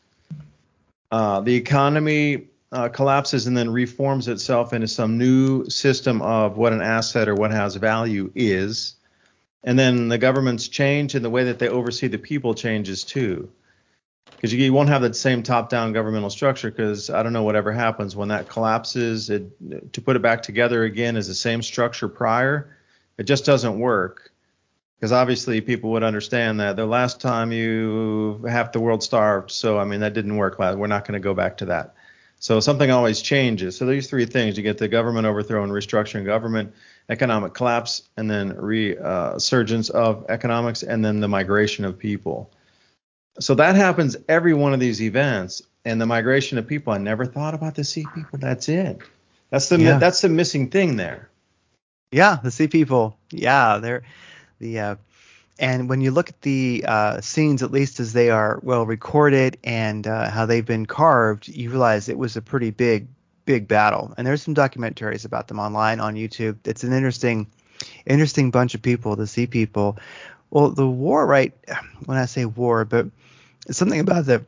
uh, the economy uh, collapses and then reforms itself into some new system of what an asset or what has value is. And then the governments change and the way that they oversee the people changes too. Because you won't have that same top-down governmental structure, because I don't know whatever happens when that collapses. It, to put it back together again as the same structure prior, it just doesn't work. Because obviously people would understand that the last time you half the world starved, so I mean that didn't work. We're not going to go back to that. So something always changes. So these three things: you get the government overthrow and restructuring government, economic collapse, and then resurgence of economics, and then the migration of people. So that happens every one of these events, and the migration of people. I never thought about the sea people. That's it. That's the yeah, that's the missing thing there. yeah. The sea people. Yeah, they're the. Uh, and when you look at the uh, scenes, at least as they are well recorded and uh, how they've been carved, you realize it was a pretty big, big battle. And there's some documentaries about them online on YouTube. It's an interesting, interesting bunch of people, the sea people. Well, the war, right? When I say war, but something about the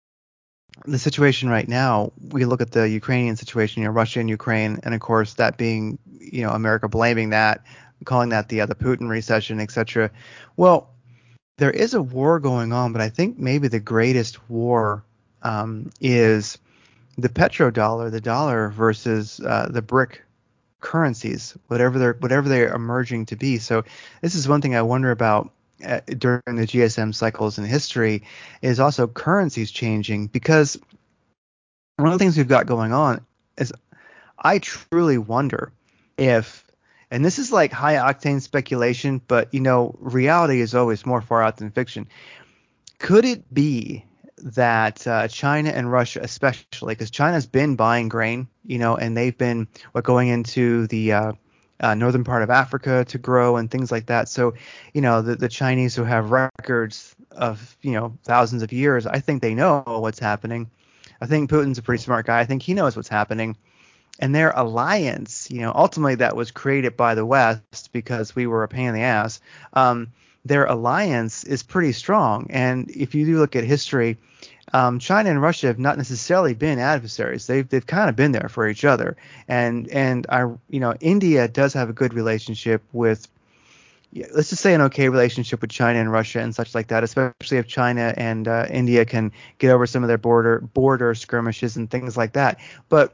the situation right now. We look at the Ukrainian situation, you know, Russia and Ukraine, and of course that being, you know, America blaming that, calling that the uh, the Putin recession, et cetera. Well, there is a war going on, but I think maybe the greatest war um, is the petrodollar, the dollar versus uh, the brick currencies, whatever they're whatever they're emerging to be. So this is one thing I wonder about uh, during the G S M cycles in history, is also currencies changing, because one of the things we've got going on is I truly wonder if, and this is like high octane speculation, but you know, reality is always more far out than fiction. Could it be that uh, China and Russia, especially, because China's been buying grain, you know, and they've been what going into the uh, uh, northern part of Africa to grow and things like that. So, you know, the, the Chinese who have records of, you know, thousands of years, I think they know what's happening. I think Putin's a pretty smart guy. I think he knows what's happening. And their alliance, you know, ultimately that was created by the West because we were a pain in the ass. Um, their alliance is pretty strong. And if you do look at history, um, China and Russia have not necessarily been adversaries. They've they've kind of been there for each other. And and I, you know, India does have a good relationship with, let's just say an okay relationship with China and Russia and such like that, especially if China and uh, India can get over some of their border border skirmishes and things like that. But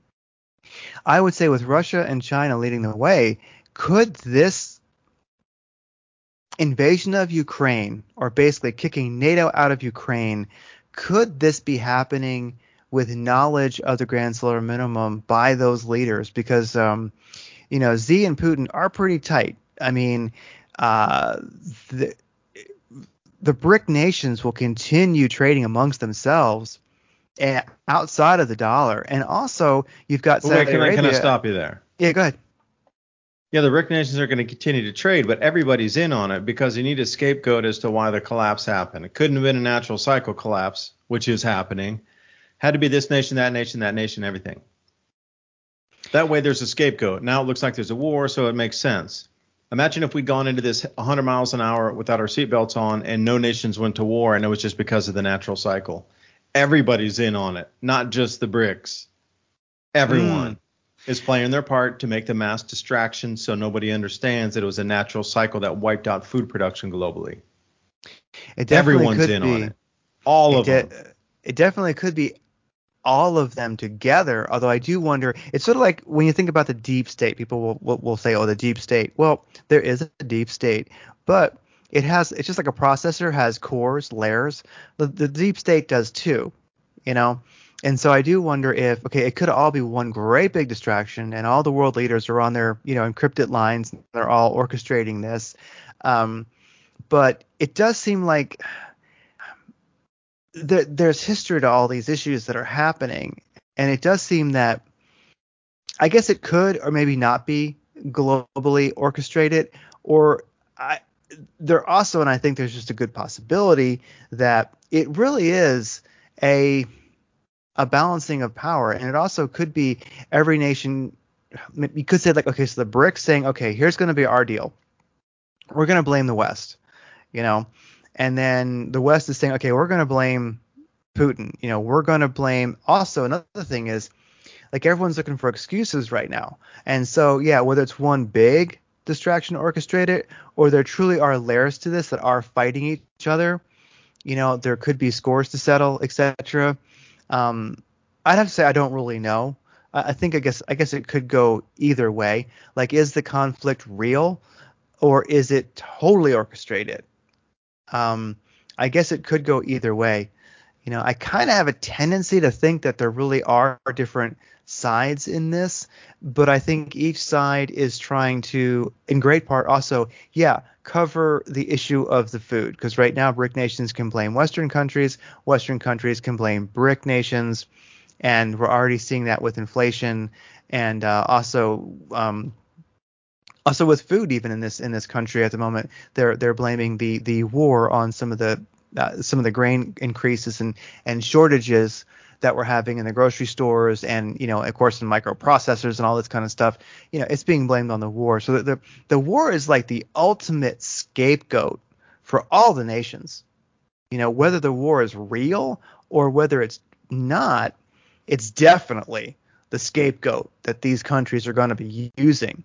I would say with Russia and China leading the way, could this invasion of Ukraine, or basically kicking NATO out of Ukraine, could this be happening with knowledge of the Grand Solar Minimum by those leaders? Because, um, you know, Xi and Putin are pretty tight. I mean, uh, the, the BRIC nations will continue trading amongst themselves and outside of the dollar. And also, you've got But wait, Saudi can I can I Arabia. stop you there? Yeah, go ahead. Yeah, the BRIC nations are going to continue to trade, but everybody's in on it because you need a scapegoat as to why the collapse happened. It couldn't have been a natural cycle collapse, which is happening. Had to be this nation, that nation, that nation, everything. That way there's a scapegoat. Now it looks like there's a war, so it makes sense. Imagine if we'd gone into this one hundred miles an hour without our seatbelts on and no nations went to war, and it was just because of the natural cycle. everybody's in on it, not just the BRICS. Everyone. Mm. Is playing their part to make the mass distraction so nobody understands that it was a natural cycle that wiped out food production globally. It definitely Everyone's could in be. on it. All It, of de- them. it definitely could be all of them together. Although I do wonder, it's sort of like when you think about the deep state, people will, will, will say, oh, the deep state. Well, there is a deep state, but it has, it's just like a processor has cores, layers. The, the deep state does too, you know? And so I do wonder if, okay, it could all be one great big distraction and all the world leaders are on their, you know, encrypted lines. They're all orchestrating this. Um, but it does seem like there, there's history to all these issues that are happening. And it does seem that I guess it could or maybe not be globally orchestrated, or I, there also, and I think there's just a good possibility that it really is a a balancing of power, and it also could be every nation. You could say like, okay, so the BRICS saying, okay, here's going to be our deal. We're going to blame the West, you know, and then the West is saying, okay, we're going to blame Putin. You know, we're going to blame. Also, another thing is like everyone's looking for excuses right now, and so yeah, whether it's one big distraction orchestrated or there truly are layers to this that are fighting each other. You know, there could be scores to settle, et cetera. Um, I'd have to say I don't really know. I, I think I guess I guess it could go either way. Like, is the conflict real or is it totally orchestrated? Um, I guess it could go either way. You know, I kind of have a tendency to think that there really are different sides in this, but I think each side is trying to, in great part, also, yeah, cover the issue of the food. Because right now, BRIC nations can blame Western countries, Western countries can blame BRIC nations, and we're already seeing that with inflation and uh, also. Um, also with food, even in this in this country at the moment, they're they're blaming the the war on some of the uh, some of the grain increases and and shortages that we're having in the grocery stores, and you know, of course, in microprocessors and all this kind of stuff. You know, it's being blamed on the war. So the the, the war is like the ultimate scapegoat for all the nations. You know, whether the war is real or whether it's not, it's definitely the scapegoat that these countries are going to be using.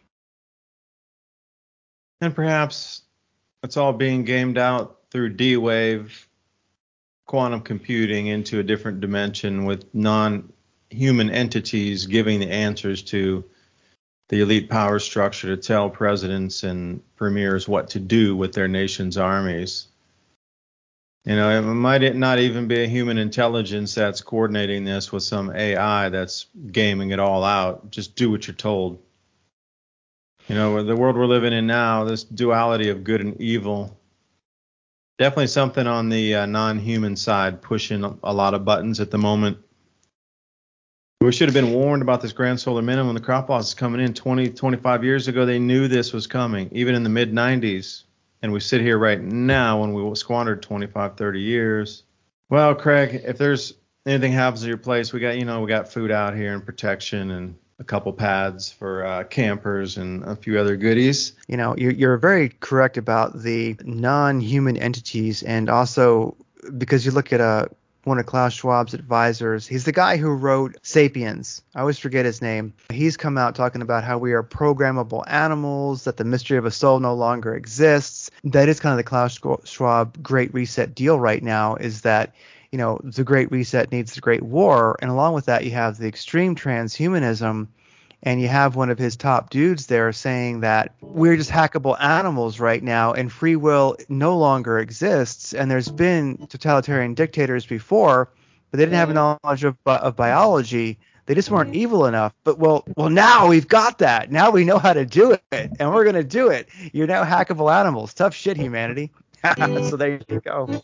And perhaps it's all being gamed out through D-Wave quantum computing into a different dimension with non-human entities giving the answers to the elite power structure to tell presidents and premiers what to do with their nation's armies. You know, it might not even be a human intelligence that's coordinating this with some A I that's gaming it all out. Just do what you're told. You know, the world we're living in now, this duality of good and evil, definitely something on the uh, non-human side pushing a lot of buttons at the moment. We should have been warned about this grand solar minimum. The crop loss is coming in twenty, twenty-five years ago. They knew this was coming, even in the mid nineties. And we sit here right now when we squandered twenty-five, thirty years. Well, Craig, if there's anything happens to your place, we got, you know, we got food out here and protection and a couple pads for uh, campers and a few other goodies. You know, you're, you're very correct about the non-human entities, and also because you look at uh, one of Klaus Schwab's advisors, he's the guy who wrote Sapiens. I always forget his name. He's come out talking about how we are programmable animals, that the mystery of a soul no longer exists. That is kind of the Klaus Schwab Great Reset deal right now, is that, you know, the Great Reset needs the Great War. And along with that, you have the extreme transhumanism. And you have one of his top dudes there saying that we're just hackable animals right now and free will no longer exists. And there's been totalitarian dictators before, but they didn't have knowledge of, of biology. They just weren't evil enough. But well, well, now we've got that. Now we know how to do it, and we're going to do it. You're now hackable animals. Tough shit, humanity. So there you go.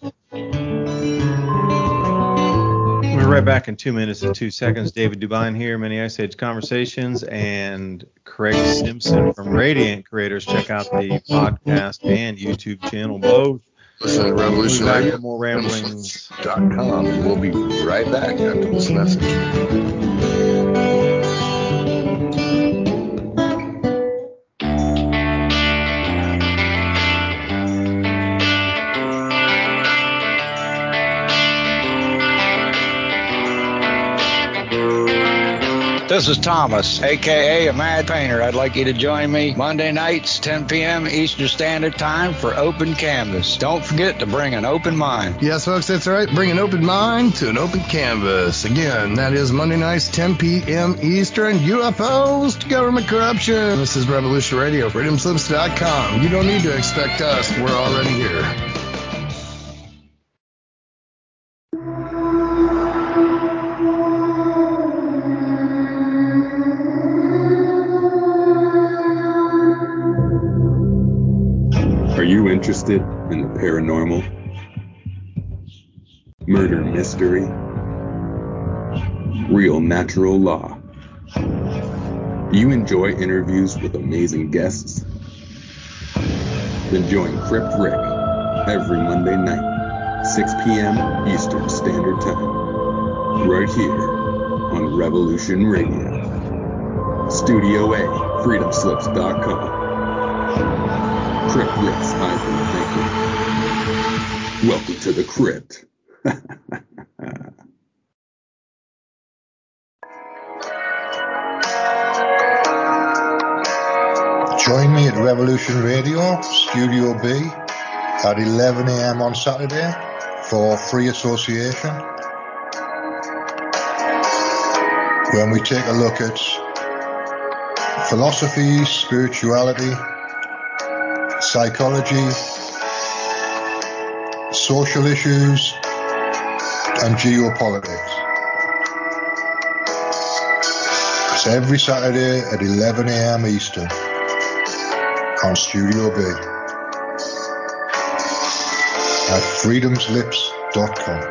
We're right back in two minutes and two seconds. David Dubine here, Many Ice Age Conversations, and Craig Simpson from Radiant Creators. Check out the podcast and YouTube channel, both. Listen to Revolution We'll be back Radio. for more ramblings. Dot com, and we'll be right back after this message. This is Thomas, a k a. a Mad Painter. I'd like you to join me Monday nights, ten p.m. Eastern Standard Time for Open Canvas. Don't forget to bring an open mind. Yes, folks, that's right. Bring an open mind to an open canvas. Again, that is Monday nights, ten p.m. Eastern. U F Os to government corruption. This is Revolution Radio, freedom slips dot com. You don't need to expect us. We're already here. Are you interested in the paranormal, murder mystery, real natural law? Do you enjoy interviews with amazing guests? Then join Crypt Rick every Monday night, six p.m. Eastern Standard Time, right here on Revolution Radio. Studio A, freedom slips dot com. Crypt Rick's high thinking. Welcome to the Crypt. Join me at Revolution Radio, Studio B, at eleven a.m. on Saturday for Free Association, when we take a look at philosophy, spirituality, psychology, social issues, and geopolitics. It's every Saturday at eleven a.m. Eastern on Studio B at freedom slips dot com.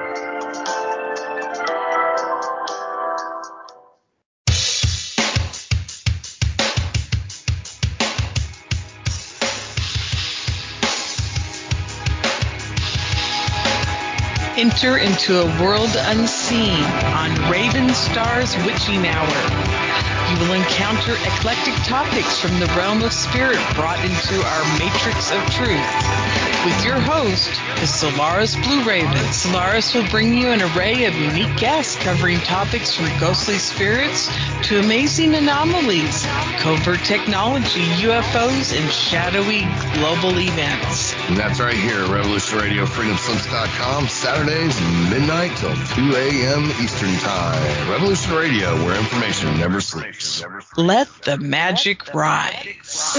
Enter into a world unseen on Raven Star's Witching Hour. You will encounter eclectic topics from the realm of spirit brought into our matrix of truth. With your host, the Solaris Blue Raven. Solaris will bring you an array of unique guests covering topics from ghostly spirits to amazing anomalies, covert technology, U F Os, and shadowy global events. And that's right here at Revolution Radio, freedom slips dot com, Saturdays, midnight till two a.m. Eastern Time. Revolution Radio, where information never sleeps. Let the magic rise.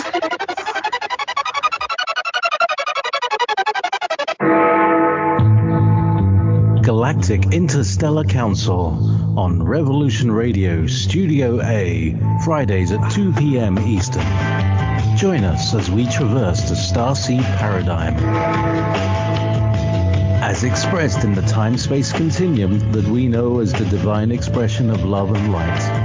Galactic Interstellar Council on Revolution Radio, Studio A, Fridays at two p.m. Eastern. Join us as we traverse the starseed paradigm, as expressed in the time-space continuum that we know as the divine expression of love and light.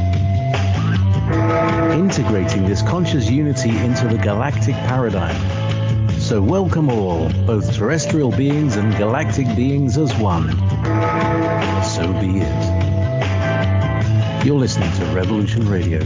Integrating this conscious unity into the galactic paradigm. So welcome all, both terrestrial beings and galactic beings as one. So be it. You're listening to Revolution Radio.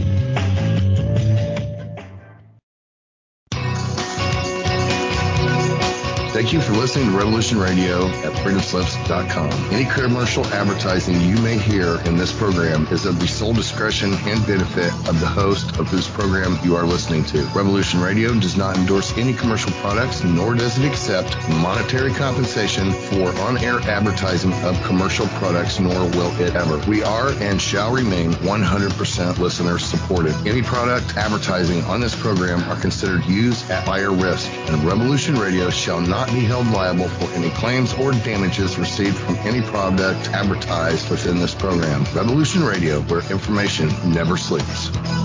Thank you for listening to Revolution Radio at freedom slips dot com. Any commercial advertising you may hear in this program is of the sole discretion and benefit of the host of whose program you are listening to. Revolution Radio does not endorse any commercial products, nor does it accept monetary compensation for on-air advertising of commercial products, nor will it ever. We are and shall remain one hundred percent listener supported. Any product advertising on this program are considered used at higher risk, and Revolution Radio shall not be held liable for any claims or damages received from any product advertised within this program. Revolution Radio, where information never sleeps.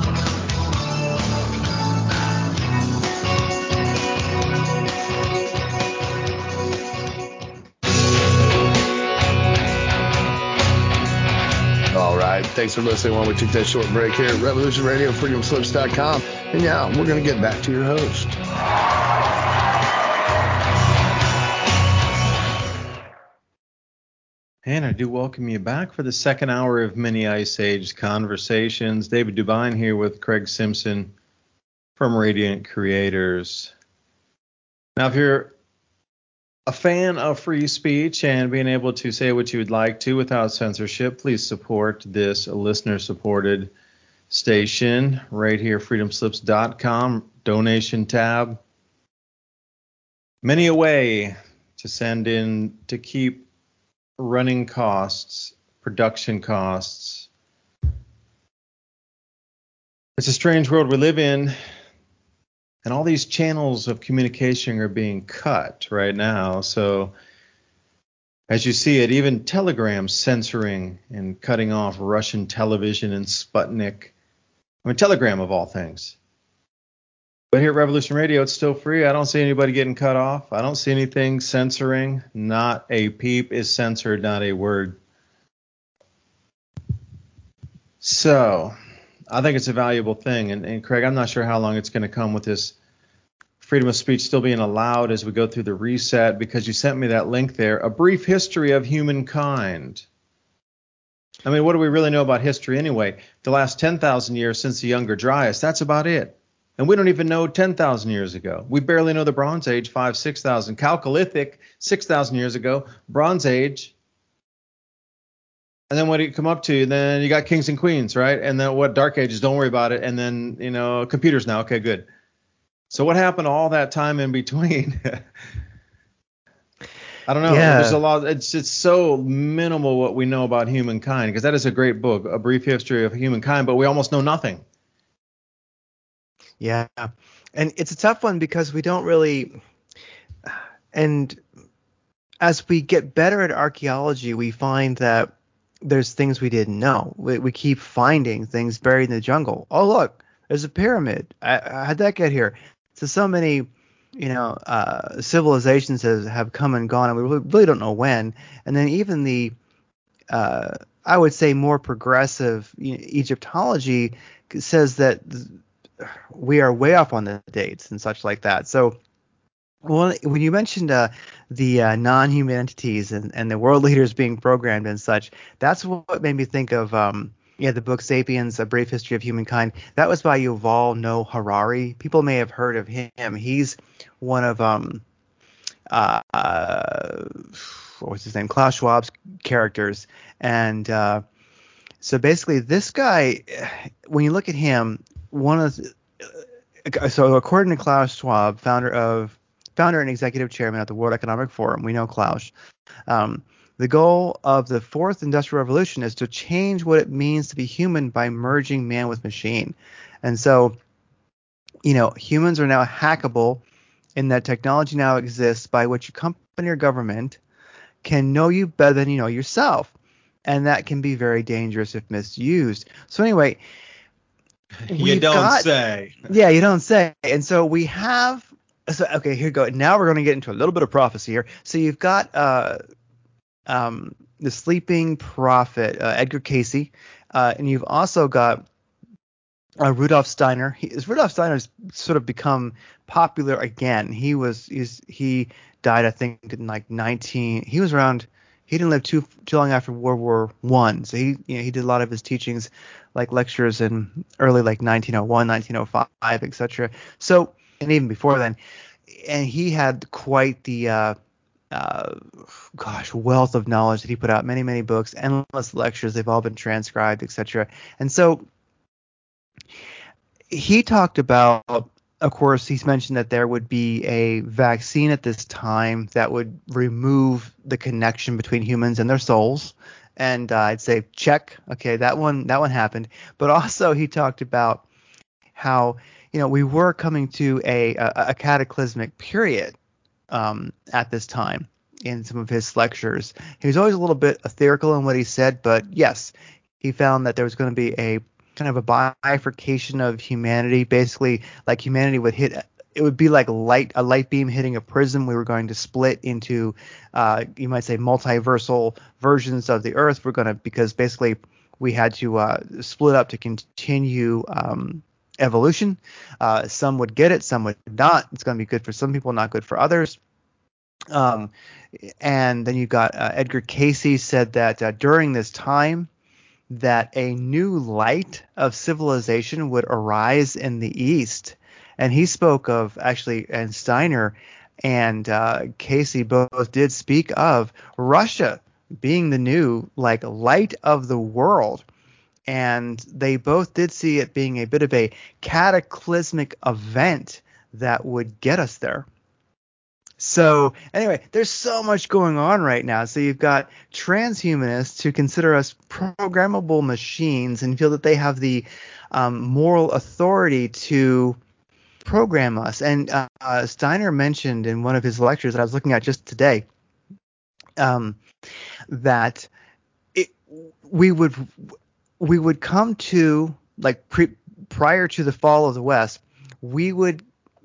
All right, thanks for listening while we took that short break here at Revolution Radio, freedom slips dot com. And now we're going to get back to your host. And I do welcome you back for the second hour of Mini Ice Age Conversations. David Dubine here with Craig Simpson from Radiant Creators. Now, if you're a fan of free speech and being able to say what you would like to without censorship, please support this listener-supported station right here, freedom slips dot com, donation tab. Many a way to send in to keep running costs, production costs. It's a strange world we live in, and all these channels of communication are being cut right now. So as you see it, even Telegram censoring and cutting off Russian television and Sputnik. I mean, Telegram of all things. But here at Revolution Radio, it's still free. I don't see anybody getting cut off. I don't see anything censoring. Not a peep is censored, not a word. So I think it's a valuable thing. And, and Craig, I'm not sure how long it's going to come with this freedom of speech still being allowed as we go through the reset, because you sent me that link there. A brief history of humankind. I mean, what do we really know about history anyway? The last ten thousand years since the Younger Dryas, that's about it. And we don't even know ten thousand years ago. We barely know the Bronze Age, five, six thousand. Chalcolithic, six thousand years ago. Bronze Age. And then what do you come up to? Then you got kings and queens, right? And then what? Dark Ages, don't worry about it. And then, you know, computers now. Okay, good. So what happened to all that time in between? I don't know. Yeah. There's a lot. It's it's so minimal what we know about humankind, because that is a great book, A Brief History of Humankind, but we almost know nothing. Yeah. And it's a tough one because we don't really, and as we get better at archaeology, we find that there's things we didn't know. We, we keep finding things buried in the jungle. Oh, look, there's a pyramid. I, how'd that get here? So, so many, you know, uh, civilizations has, have come and gone, and we really, really don't know when. And then even the, uh, I would say, more progressive you know, Egyptology says that we are way off on the dates and such like that. So, well, when you mentioned uh, the uh, non-human entities and, and the world leaders being programmed and such, that's what made me think of um, yeah the book Sapiens: A Brief History of Humankind. That was by Yuval Noah Harari. People may have heard of him. He's one of um uh, uh what was his name? Klaus Schwab's characters. And uh, so basically, this guy, when you look at him, one of the, so according to Klaus Schwab, founder of founder and executive chairman at the World Economic Forum, we know Klaus. Um, the goal of the fourth industrial revolution is to change what it means to be human by merging man with machine. And so, you know, humans are now hackable in that technology now exists by which a company or government can know you better than you know yourself. And that can be very dangerous if misused. So anyway, you don't got, say. Yeah, you don't say. And so we have So, okay, here we go. Now we're going to get into a little bit of prophecy here. So you've got uh, um, the sleeping prophet, uh, Edgar Cayce, uh, and you've also got uh, Rudolf Steiner. He, Rudolf Steiner's sort of become popular again. He was he's, he died, I think, in like nineteen. He was around. He didn't live too too long after World War One. So he you know he did a lot of his teachings, like lectures in early like nineteen oh one, nineteen oh five, et cetera. So. And even before then, and he had quite the, uh, uh, gosh, wealth of knowledge that he put out. Many, many books, endless lectures. They've all been transcribed, et cetera. And so he talked about, of course, he's mentioned that there would be a vaccine at this time that would remove the connection between humans and their souls. And uh, I'd say check. Okay, that one, that one happened. But also he talked about how you know, we were coming to a, a, a cataclysmic period um, at this time in some of his lectures. He was always a little bit ethereal in what he said, but yes, he found that there was going to be a kind of a bifurcation of humanity, basically like humanity would hit. It would be like light, a light beam hitting a prism. We were going to split into, uh, you might say, multiversal versions of the Earth. We're going to, because basically we had to uh, split up to continue um, evolution. Uh, some would get it, some would not. It's going to be good for some people, not good for others. Um, and then you got uh, Edgar Cayce said that uh, during this time that a new light of civilization would arise in the East. And he spoke of actually, and Steiner and uh, Cayce both did speak of Russia being the new like light of the world. and they both did see it being a bit of a cataclysmic event that would get us there. So anyway, there's so much going on right now. So you've got transhumanists who consider us programmable machines and feel that they have the um, moral authority to program us. And uh, uh, Steiner mentioned in one of his lectures that I was looking at just today um, that it, we would we would come to, like pre, prior to the fall of the West, we would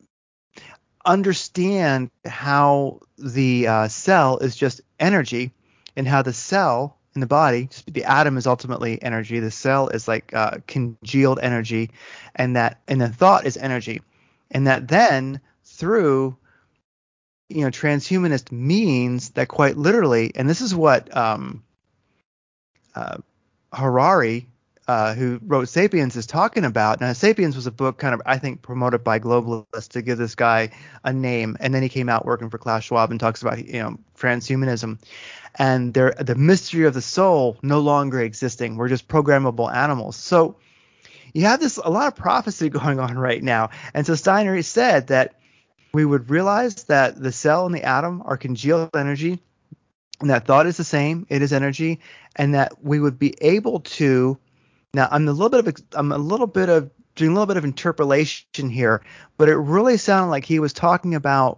understand how the uh, cell is just energy, and how the cell in the body, the atom is ultimately energy, the cell is like uh, congealed energy, and that and the thought is energy, and that then through you know transhumanist means that quite literally, and this is what um, uh, Harari, Uh, who wrote Sapiens, is talking about. Now, Sapiens was a book kind of, I think, promoted by globalists to give this guy a name, and then he came out working for Klaus Schwab and talks about, you know, transhumanism and there, the mystery of the soul no longer existing. We're just programmable animals. So you have this a lot of prophecy going on right now, and so Steiner said that we would realize that the cell and the atom are congealed energy, and that thought is the same, it is energy, and that we would be able to. Now, I'm a little bit of I'm a little bit of doing a little bit of interpolation here, but it really sounded like he was talking about.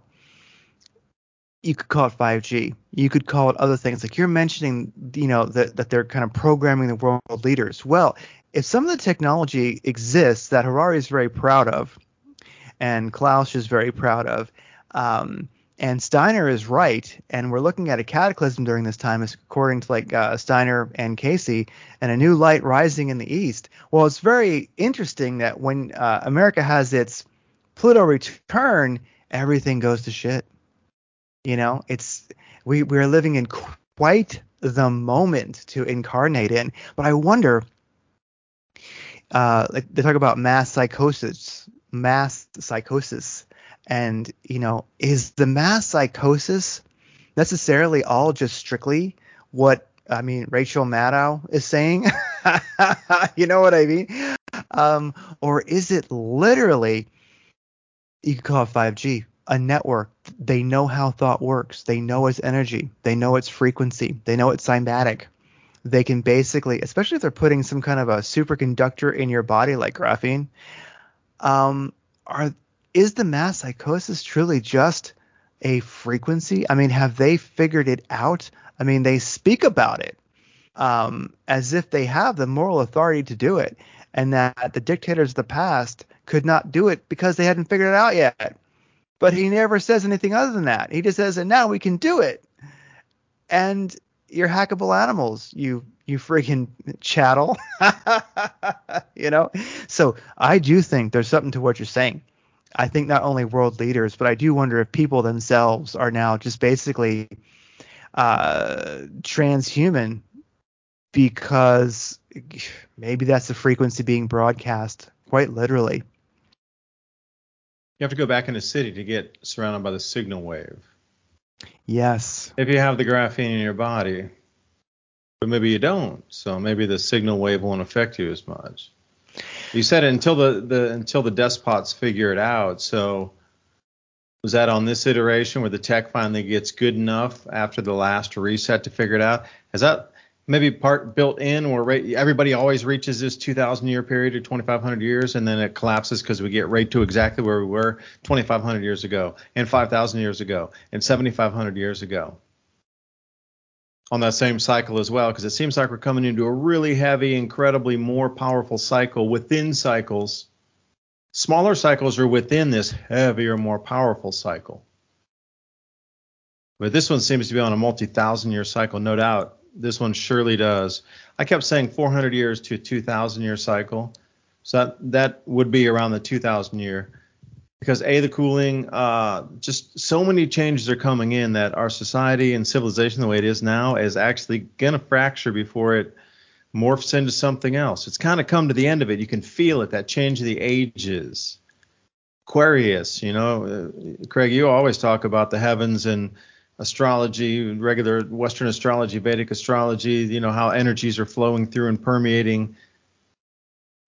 You could call it five G. You could call it other things. Like you're mentioning, you know, that that they're kind of programming the world leaders. Well, if some of the technology exists that Harari is very proud of, and Klaus is very proud of, um, and Steiner is right, and we're looking at a cataclysm during this time, according to like uh, Steiner and Casey, and a new light rising in the east. Well, it's very interesting that when uh, America has its Pluto return, everything goes to shit. You know, it's we we're living in quite the moment to incarnate in. But I wonder, uh, like they talk about mass psychosis, mass psychosis. And, you know, is the mass psychosis necessarily all just strictly what, I mean, Rachel Maddow is saying? You know what I mean? Um, or is it literally, you could call it five G, a network? They know how thought works. They know its energy. They know its frequency. They know it's cymatic. They can basically, especially if they're putting some kind of a superconductor in your body like graphene, um, are Is the mass psychosis truly just a frequency? I mean, have they figured it out? I mean, they speak about it um, as if they have the moral authority to do it, and that the dictators of the past could not do it because they hadn't figured it out yet. But he never says anything other than that. He just says, and now we can do it. And you're hackable animals, you you freaking chattel. You know? So I do think there's something to what you're saying. I think not only world leaders, but I do wonder if people themselves are now just basically uh, transhuman because maybe that's the frequency being broadcast, quite literally. You have to go back in the city to get surrounded by the signal wave. Yes. If you have the graphene in your body, but maybe you don't, so maybe the signal wave won't affect you as much. You said until the, the until the despots figure it out. So was that on this iteration where the tech finally gets good enough after the last reset to figure it out? Has that maybe part built in where everybody always reaches this two thousand year period or twenty-five hundred years and then it collapses because we get right to exactly where we were twenty-five hundred years ago and five thousand years ago and seventy-five hundred years ago? On that same cycle as well, because it seems like we're coming into a really heavy, incredibly more powerful cycle within cycles. Smaller cycles are within this heavier, more powerful cycle. But this one seems to be on a multi-thousand year cycle, no doubt. This one surely does. I kept saying four hundred years to two thousand year cycle. So that, that would be around the two thousand year. Because A, the cooling, uh, just so many changes are coming in that our society and civilization, the way it is now, is actually going to fracture before it morphs into something else. It's kind of come to the end of it. You can feel it, that change of the ages. Aquarius, you know, uh, Craig, you always talk about the heavens and astrology, regular Western astrology, Vedic astrology, you know, how energies are flowing through and permeating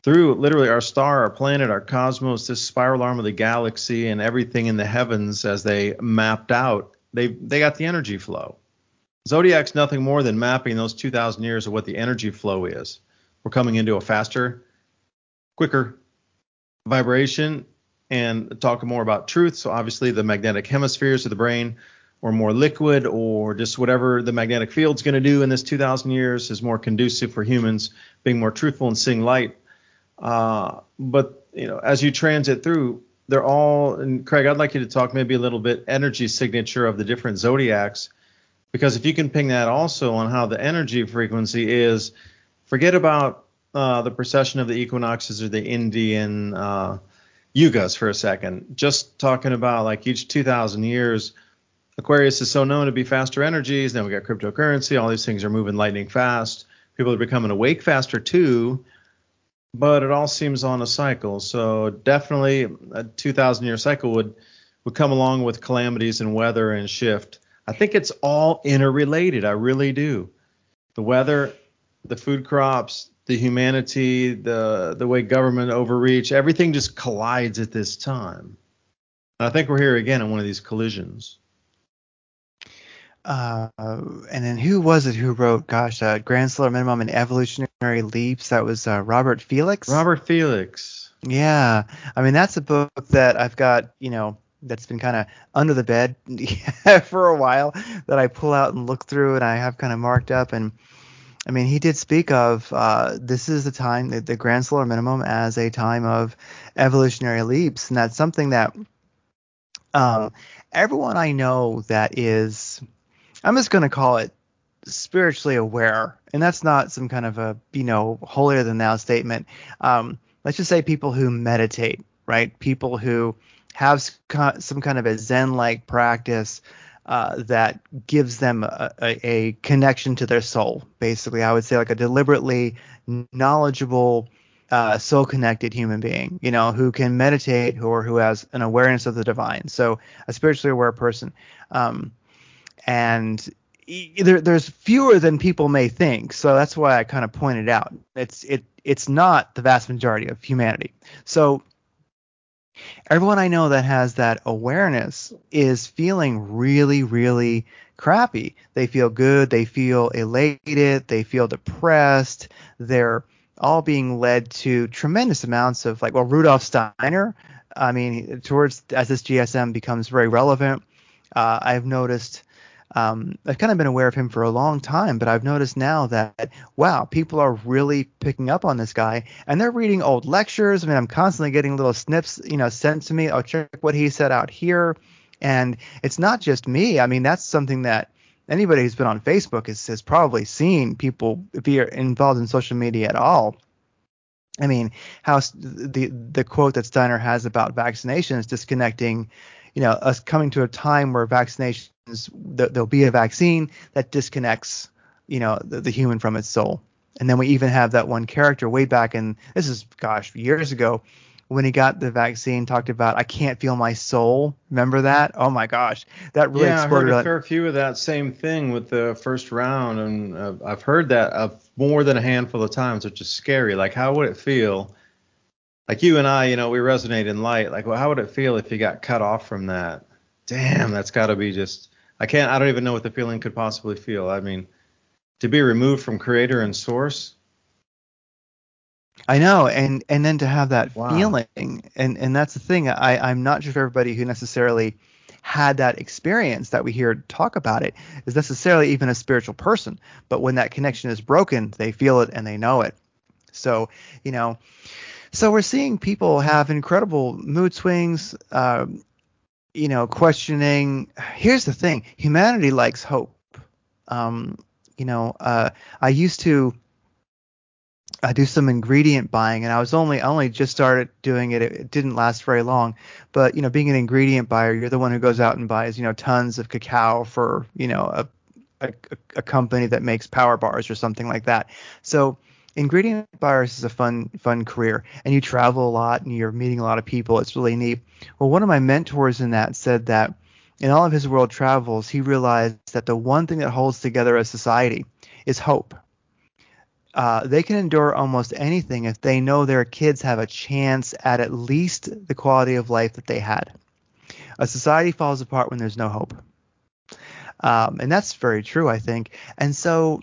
through literally our star, our planet, our cosmos, this spiral arm of the galaxy, and everything in the heavens as they mapped out, they they got the energy flow. Zodiac's nothing more than mapping those two thousand years of what the energy flow is. We're coming into a faster, quicker vibration, and talking more about truth. So obviously the magnetic hemispheres of the brain or more liquid, or just whatever the magnetic field's going to do in this two thousand years is more conducive for humans being more truthful and seeing light. Uh, but, you know, as you transit through, they're all, and Craig, I'd like you to talk maybe a little bit energy signature of the different zodiacs, because if you can ping that also on how the energy frequency is, forget about uh, the precession of the equinoxes or the Indian uh, yugas for a second. Just talking about like each two thousand years, Aquarius is so known to be faster energies. Then we got cryptocurrency. All these things are moving lightning fast. People are becoming awake faster too, but it all seems on a cycle. So definitely a two thousand year cycle would, would come along with calamities and weather and shift. I think it's all interrelated. I really do. The weather, the food crops, the humanity, the the way government overreach, everything just collides at this time. And I think we're here again in one of these collisions. Uh, and then who was it who wrote, gosh, uh, Grand Solar Minimum and Evolutionary Leaps? That was uh, Robert Felix. Robert Felix. Yeah. I mean, that's a book that I've got, you know, that's been kind of under the bed for a while, that I pull out and look through, and I have kind of marked up. And I mean, he did speak of uh, this is the time, the, the Grand Solar Minimum, as a time of evolutionary leaps. And that's something that um, everyone I know that is, I'm just going to call it spiritually aware. And that's not some kind of a, you know, holier than thou statement. Um, let's just say people who meditate, right? People who have some kind of a Zen-like practice uh, that gives them a, a, a connection to their soul. Basically, I would say like a deliberately knowledgeable, uh, soul-connected human being, you know, who can meditate or who has an awareness of the divine. So a spiritually aware person. Um, and there, there's fewer than people may think. So that's why I kind of pointed out it's it it's not the vast majority of humanity. So everyone I know that has that awareness is feeling really, really crappy. They feel good. They feel elated. They feel depressed. They're all being led to tremendous amounts of, like, well, Rudolf Steiner, I mean, towards as this G S M becomes very relevant, uh, I've noticed Um, I've kind of been aware of him for a long time, but I've noticed now that, wow, people are really picking up on this guy, and they're reading old lectures. I mean, I'm constantly getting little snips, you know, sent to me. I'll check what he said out here. And it's not just me. I mean, that's something that anybody who's been on Facebook has, has probably seen, people, if you're involved in social media at all. I mean, how the the quote that Steiner has about vaccinations disconnecting, you know, us coming to a time where vaccinations, there'll be a vaccine that disconnects, you know, the, the human from its soul. And then we even have that one character way back in, this is, gosh, years ago, when he got the vaccine, talked about, I can't feel my soul. Remember that? Oh my gosh, that really yeah, exploded. I heard a on, fair few of that same thing with the first round, and uh, I've heard that of more than a handful of times, which is scary. Like, how would it feel? Like you and I, you know, we resonate in light. Like, well, how would it feel if you got cut off from that? Damn, that's got to be just, I can't, I don't even know what the feeling could possibly feel. I mean, to be removed from creator and source. I know, and and then to have that Wow. feeling, and and that's the thing. I I'm not sure if everybody who necessarily had that experience that we hear talk about it is necessarily even a spiritual person. But when that connection is broken, they feel it and they know it. So, you know, so we're seeing people have incredible mood swings, uh, you know, questioning. Here's the thing: humanity likes hope. Um, you know, uh, I used to. I do some ingredient buying, and I was only I only just started doing it. It didn't last very long, but you know, being an ingredient buyer, you're the one who goes out and buys, you know, tons of cacao for, you know, a a, a company that makes power bars or something like that. So ingredient buyers is a fun fun career, and you travel a lot and you're meeting a lot of people. It's really neat. Well, one of my mentors in that said that in all of his world travels, he realized that the one thing that holds together a society is hope. uh, they can endure almost anything if they know their kids have a chance at at least the quality of life that they had. A society falls apart when there's no hope. Um, and that's very true, I think. And so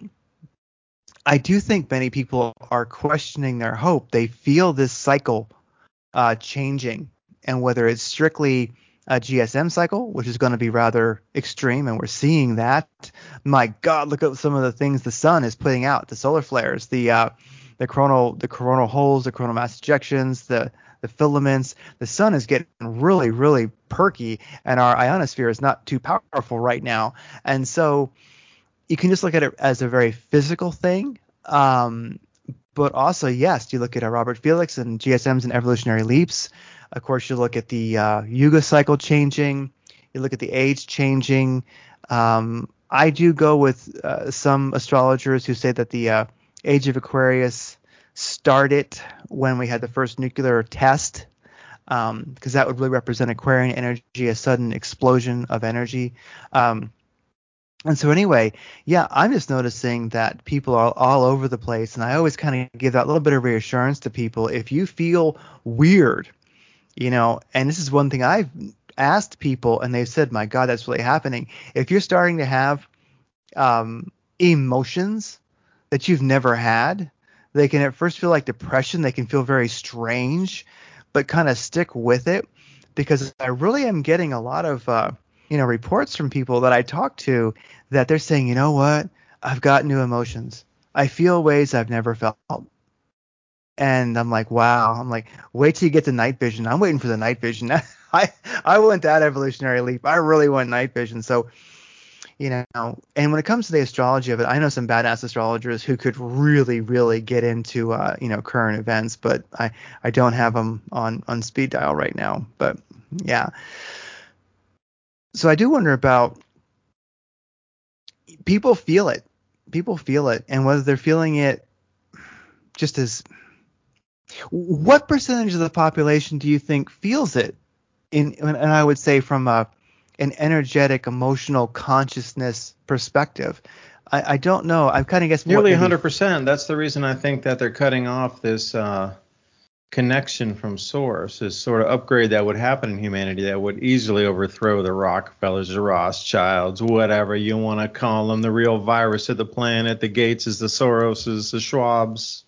I do think many people are questioning their hope. They feel this cycle uh, changing, and whether it's strictly a G S M cycle, which is going to be rather extreme, and we're seeing that. My God, look at some of the things the sun is putting out, the solar flares, the uh, the coronal the coronal holes, the coronal mass ejections, the the filaments. The sun is getting really, really perky, and our ionosphere is not too powerful right now. And so you can just look at it as a very physical thing. Um, but also, yes, you look at uh, Robert Felix and G S Ms and evolutionary leaps. Of course, you look at the uh, Yuga cycle changing. You look at the age changing. Um, I do go with uh, some astrologers who say that the uh, age of Aquarius started when we had the first nuclear test, because um, that would really represent Aquarian energy, a sudden explosion of energy. Um, And so anyway, yeah, I'm just noticing that people are all over the place. And I always kind of give that little bit of reassurance to people. If you feel weird, you know, and this is one thing I've asked people and they've said, my God, that's really happening. If you're starting to have um, emotions that you've never had, they can at first feel like depression. They can feel very strange, but kind of stick with it, because I really am getting a lot of, uh, you know, reports from people that I talk to that they're saying, you know what, I've got new emotions. I feel ways I've never felt. And I'm like, wow. I'm like, wait till you get to night vision. I'm waiting for the night vision. I, I went that evolutionary leap. I really want night vision. So, you know, and when it comes to the astrology of it, I know some badass astrologers who could really, really get into, uh, you know, current events, but I, I don't have them on, on speed dial right now. But yeah. So I do wonder about, people feel it. People feel it. And whether they're feeling it just as, what percentage of the population do you think feels it? In, and I would say from a, an energetic, emotional consciousness perspective. I, I don't know. I'm kind of guessing nearly what, one hundred percent. That's the reason I think that they're cutting off this uh, connection from source, this sort of upgrade that would happen in humanity that would easily overthrow the Rockefellers, the Rothschilds, whatever you want to call them, the real virus of the planet, the Gateses, the Soroses, the Schwabs.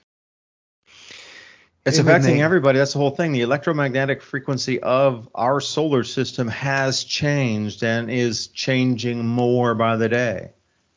It's affecting everybody. That's the whole thing. The electromagnetic frequency of our solar system has changed and is changing more by the day.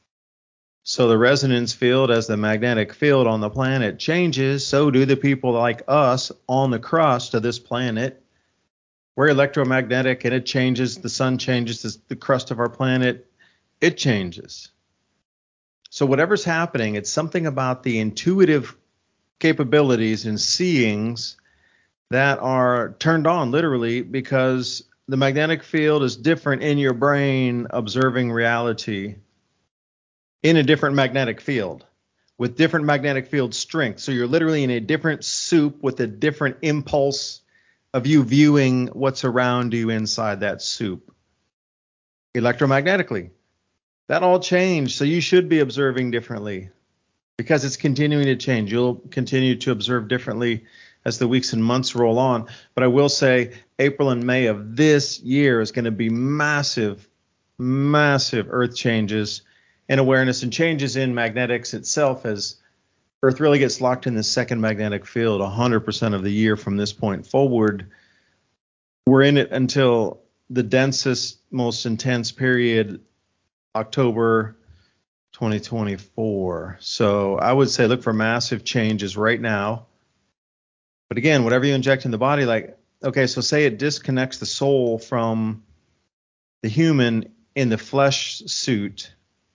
So the resonance field, as the magnetic field on the planet changes, so do the people like us on the crust of this planet. We're electromagnetic, and it changes. The sun changes the crust of our planet. It changes. So whatever's happening, it's something about the intuitive capabilities and seeings that are turned on literally, because the magnetic field is different in your brain observing reality in a different magnetic field with different magnetic field strength. So you're literally in a different soup with a different impulse of you viewing what's around you inside that soup electromagnetically. That all changed. So you should be observing differently, because it's continuing to change. You'll continue to observe differently as the weeks and months roll on. But I will say April and May of this year is going to be massive, massive earth changes and awareness and changes in magnetics itself, as Earth really gets locked in the second magnetic field one hundred percent of the year from this point forward. We're in it until the densest, most intense period, October twenty twenty-four. So I would say look for massive changes right now. But again, whatever you inject in the body, like, okay, so say it disconnects the soul from the human in the flesh suit.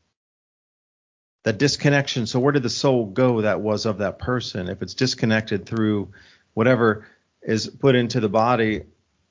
That disconnection, so where did the soul go that was of that person? If it's disconnected through whatever is put into the body,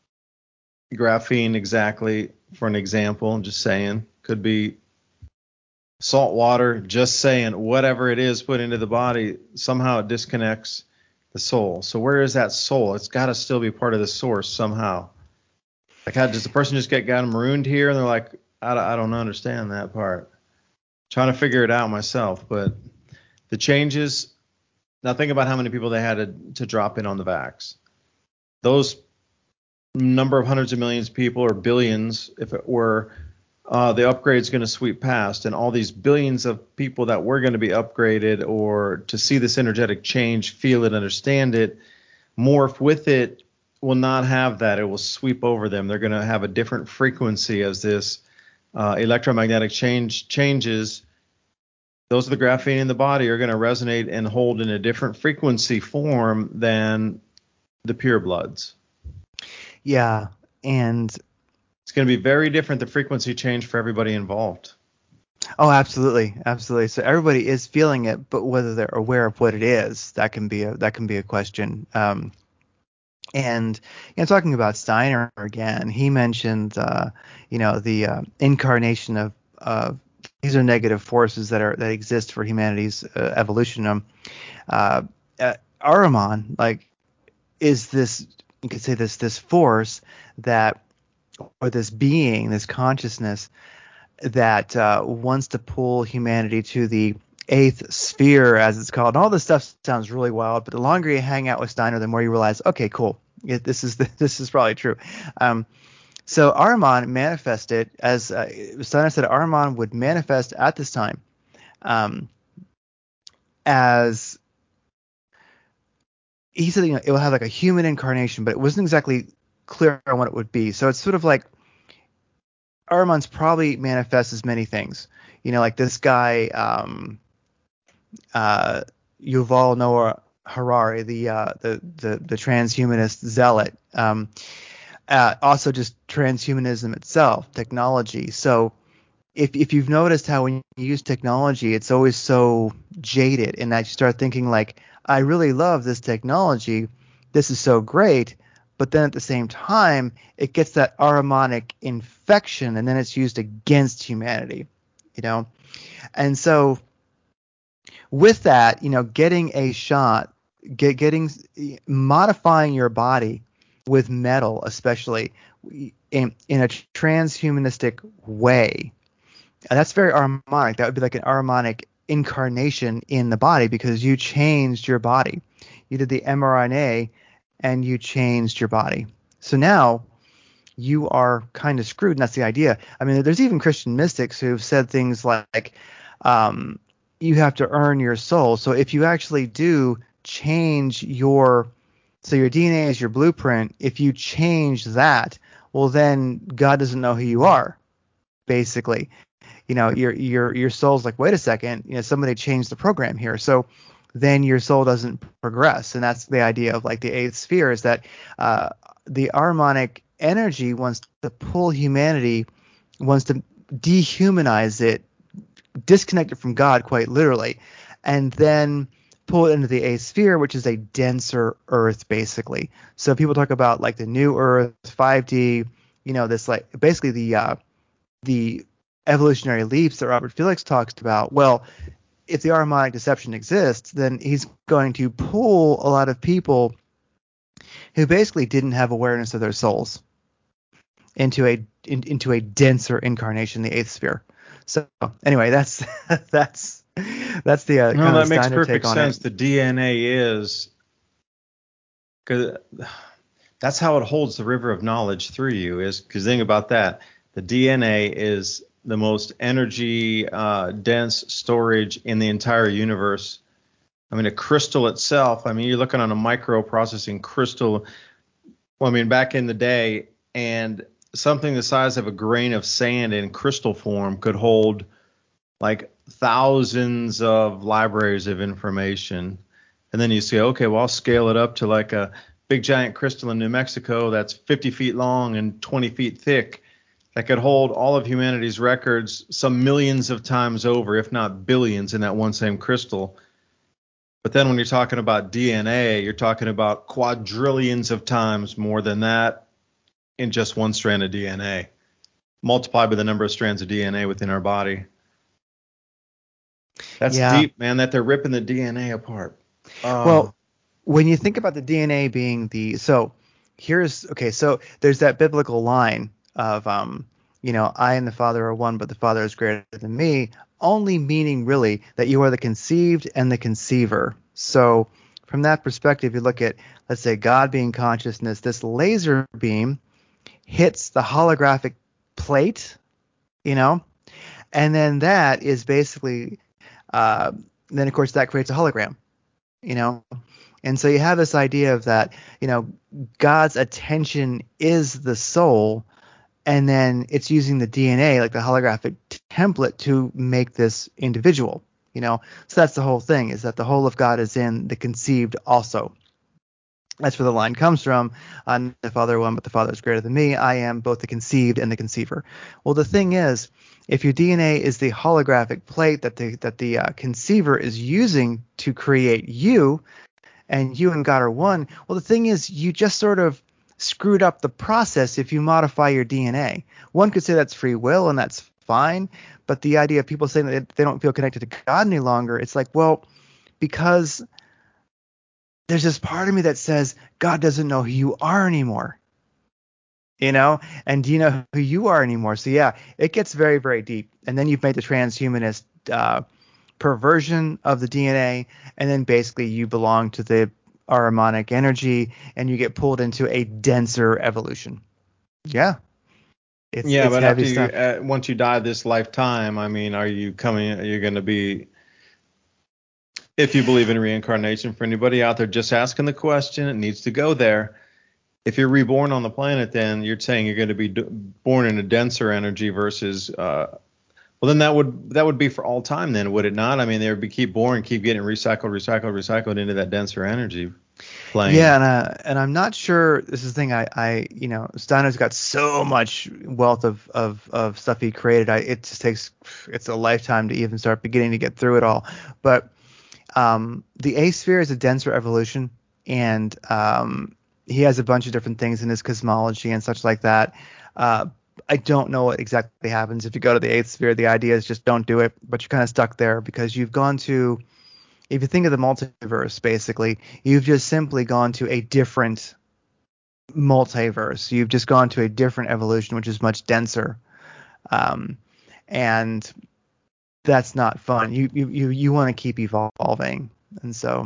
graphene exactly, for an example, I'm just saying, could be salt water, just saying, whatever it is put into the body, somehow it disconnects the soul. So where is that soul? It's got to still be part of the source somehow. Like, how does the person just get got marooned here? And they're like, I, I don't understand that part. Trying to figure it out myself, but The changes, now think about how many people they had to, to drop in on the vax. Those number of hundreds of millions of people, or billions if it were, uh, the upgrade's going to sweep past, and all these billions of people that were going to be upgraded or to see this energetic change, feel it, understand it, morph with it, will not have that. It will sweep over them. They're going to have a different frequency as this uh, electromagnetic change changes. Those of the graphene in the body are going to resonate and hold in a different frequency form than the pure bloods. Yeah, and it's going to be very different, the frequency change for everybody involved. Oh, absolutely, absolutely. So everybody is feeling it, but whether they're aware of what it is, that can be a that can be a question. Um, and you know, talking about Steiner again, he mentioned uh, you know the uh, incarnation of of these are negative forces that are that exist for humanity's uh, evolution. Um, uh, uh, Ahriman, like, is this, you could say, this this force that, or this being, this consciousness that uh, wants to pull humanity to the eighth sphere, as it's called. And all this stuff sounds really wild, but the longer you hang out with Steiner, the more you realize, okay, cool, yeah, this is the, this is probably true. Um, so Ahriman manifested, as uh, Steiner said, Ahriman would manifest at this time um, as, he said, you know, it will have like a human incarnation, but it wasn't exactly clear on what it would be. So it's sort of like Ahriman's probably manifests as many things. You know, like this guy, um, uh, Yuval Noah Harari, the, uh, the the the transhumanist zealot, um, uh, also just transhumanism itself, technology. So if if you've noticed how when you use technology, it's always so jaded, in that you start thinking like, I really love this technology, this is so great. But then at the same time, it gets that Ahrimanic infection, and then it's used against humanity, you know? And so with that, you know, getting a shot, get, getting, modifying your body with metal, especially in, in a transhumanistic way, and that's very Ahrimanic. That would be like an Ahrimanic incarnation in the body, because you changed your body. You did the mRNA and you changed your body. So now you are kind of screwed, and that's the idea. I mean, there's even Christian mystics who've said things like, um, you have to earn your soul. So if you actually do change your, so your D N A is your blueprint, if you change that, well, then God doesn't know who you are, basically. You know, your your your soul's like, wait a second, you know, somebody changed the program here. So then your soul doesn't progress. And that's the idea of like the eighth sphere, is that uh, the Ahrimanic energy wants to pull humanity, wants to dehumanize it, disconnect it from God, quite literally, and then pull it into the eighth sphere, which is a denser Earth, basically. So people talk about like the new Earth, five D, you know, this like basically the uh, the evolutionary leaps that Robert Felix talks about. Well, if the Ahrimanic deception exists, then he's going to pull a lot of people who basically didn't have awareness of their souls into a in, into a denser incarnation, the eighth sphere. So anyway, that's that's that's the uh, no, kind that of makes Steiner perfect take on sense. it. The D N A is, because that's how it holds the river of knowledge through you. Is because think about that. The D N A is the most energy uh, dense storage in the entire universe. I mean, a crystal itself, I mean, you're looking on a microprocessing crystal. Well, I mean, back in the day, and something the size of a grain of sand in crystal form could hold like thousands of libraries of information. And then you say, okay, well, I'll scale it up to like a big giant crystal in New Mexico that's fifty feet long and twenty feet thick, that could hold all of humanity's records some millions of times over, if not billions, in that one same crystal. But then when you're talking about D N A, you're talking about quadrillions of times more than that in just one strand of D N A, multiplied by the number of strands of D N A within our body. That's Yeah. deep, man, that they're ripping the D N A apart. Oh. Well, when you think about the D N A being the, so here's, okay, so there's that biblical line of, um, you know, I and the Father are one, but the Father is greater than me. only meaning really that you are the conceived and the conceiver. So from that perspective, you look at, let's say, God being consciousness, this laser beam hits the holographic plate, you know, and then that is basically, uh, then of course that creates a hologram, you know. And so you have this idea of that, you know, God's attention is the soul, and then it's using the D N A, like the holographic t- template, to make this individual, you know. So that's the whole thing, is that the whole of God is in the conceived also. That's where the line comes from. I'm the Father one, but the Father is greater than me. I am both the conceived and the conceiver. Well, the thing is, if your D N A is the holographic plate that the that the uh, conceiver is using to create you, and you and God are one, well, the thing is, you just sort of screwed up the process if you modify your D N A. One could say that's free will, and that's fine, but the idea of people saying that they don't feel connected to God any longer, it's like, well, because there's this part of me that says God doesn't know who you are anymore, you know, and do you know who you are anymore? So yeah, it gets very, very deep. And then you've made the transhumanist uh, perversion of the D N A, and then basically you belong to the Ahrimanic energy, and you get pulled into a denser evolution. Yeah. It's, yeah, it's but heavy after you, stuff. uh, once you die this lifetime, I mean, are you coming? Are you going to be, if you believe in reincarnation, for anybody out there just asking the question, it needs to go there. If you're reborn on the planet, then you're saying you're going to be d- born in a denser energy versus, uh, well, then that would that would be for all time, then, would it not? I mean, they would be keep born, keep getting recycled, recycled, recycled into that denser energy plane. Yeah, and uh, and I'm not sure. This is the thing. I, I you know, Steiner's got so much wealth of, of, of stuff he created. I it just takes it's a lifetime to even start beginning to get through it all. But um, the A sphere is a denser evolution, and um, he has a bunch of different things in his cosmology and such like that. Uh, I don't know what exactly happens if you go to the eighth sphere. The idea is just don't do it, but you're kind of stuck there because you've gone to, if you think of the multiverse, basically, you've just simply gone to a different multiverse. You've just gone to a different evolution, which is much denser. Um, and that's not fun. You you you, you want to keep evolving. And so.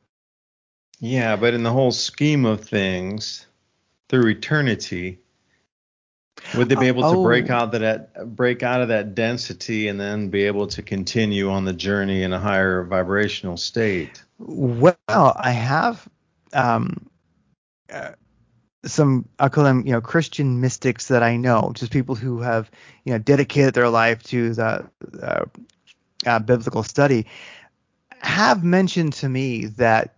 Yeah, but in the whole scheme of things, through eternity, would they be able to Oh. break out of that break out of that density and then be able to continue on the journey in a higher vibrational state? Well, I have um, uh, some, I call them, you know, Christian mystics that I know, just people who have, you know, dedicated their life to the uh, uh, biblical study, have mentioned to me that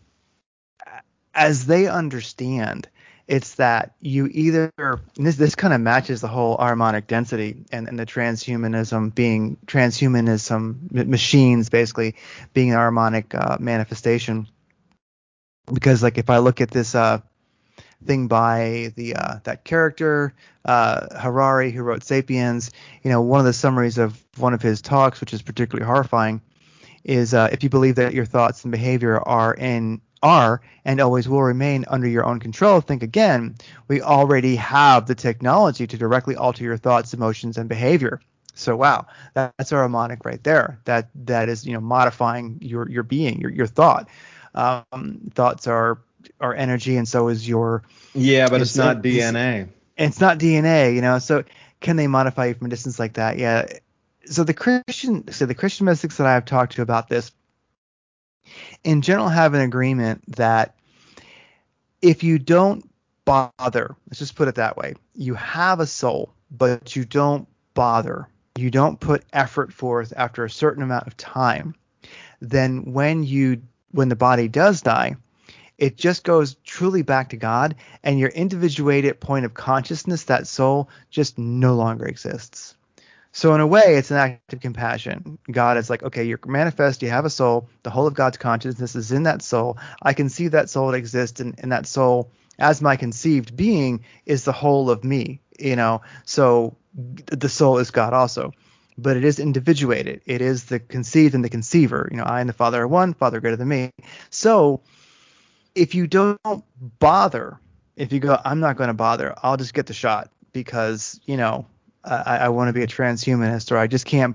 as they understand, it's that you either, and this this kind of matches the whole harmonic density and, and the transhumanism being transhumanism m- machines basically being an harmonic uh, manifestation. Because like if I look at this uh, thing by the uh, that character uh, Harari who wrote *Sapiens*, you know, one of the summaries of one of his talks, which is particularly horrifying, is uh, if you believe that your thoughts and behavior are in are and always will remain under your own control, think again. We already have the technology to directly alter your thoughts, emotions, and behavior. So wow, that, that's our harmonic right there. That that is, you know, modifying your your being, your your thought. Um, thoughts are are energy, and so is your Yeah, but is, it's not is, D N A. It's not D N A, you know. So can they modify you from a distance like that? Yeah. So the Christian, so the Christian mystics that I have talked to about this, in general, have an agreement that if you don't bother, let's just put it that way, you have a soul, but you don't bother, you don't put effort forth after a certain amount of time, then when you when the body does die, it just goes truly back to God, and your individuated point of consciousness, that soul, just no longer exists. So in a way, it's an act of compassion. God is like, okay, you're manifest, you have a soul, the whole of God's consciousness is in that soul. I can see that soul exists, and, and that soul, as my conceived being, is the whole of me, you know. So the soul is God also. But it is individuated. It is the conceived and the conceiver. You know, I and the Father are one, Father greater than me. So if you don't bother, if you go, I'm not going to bother, I'll just get the shot because, you know, I, I want to be a transhumanist, or I just can't bother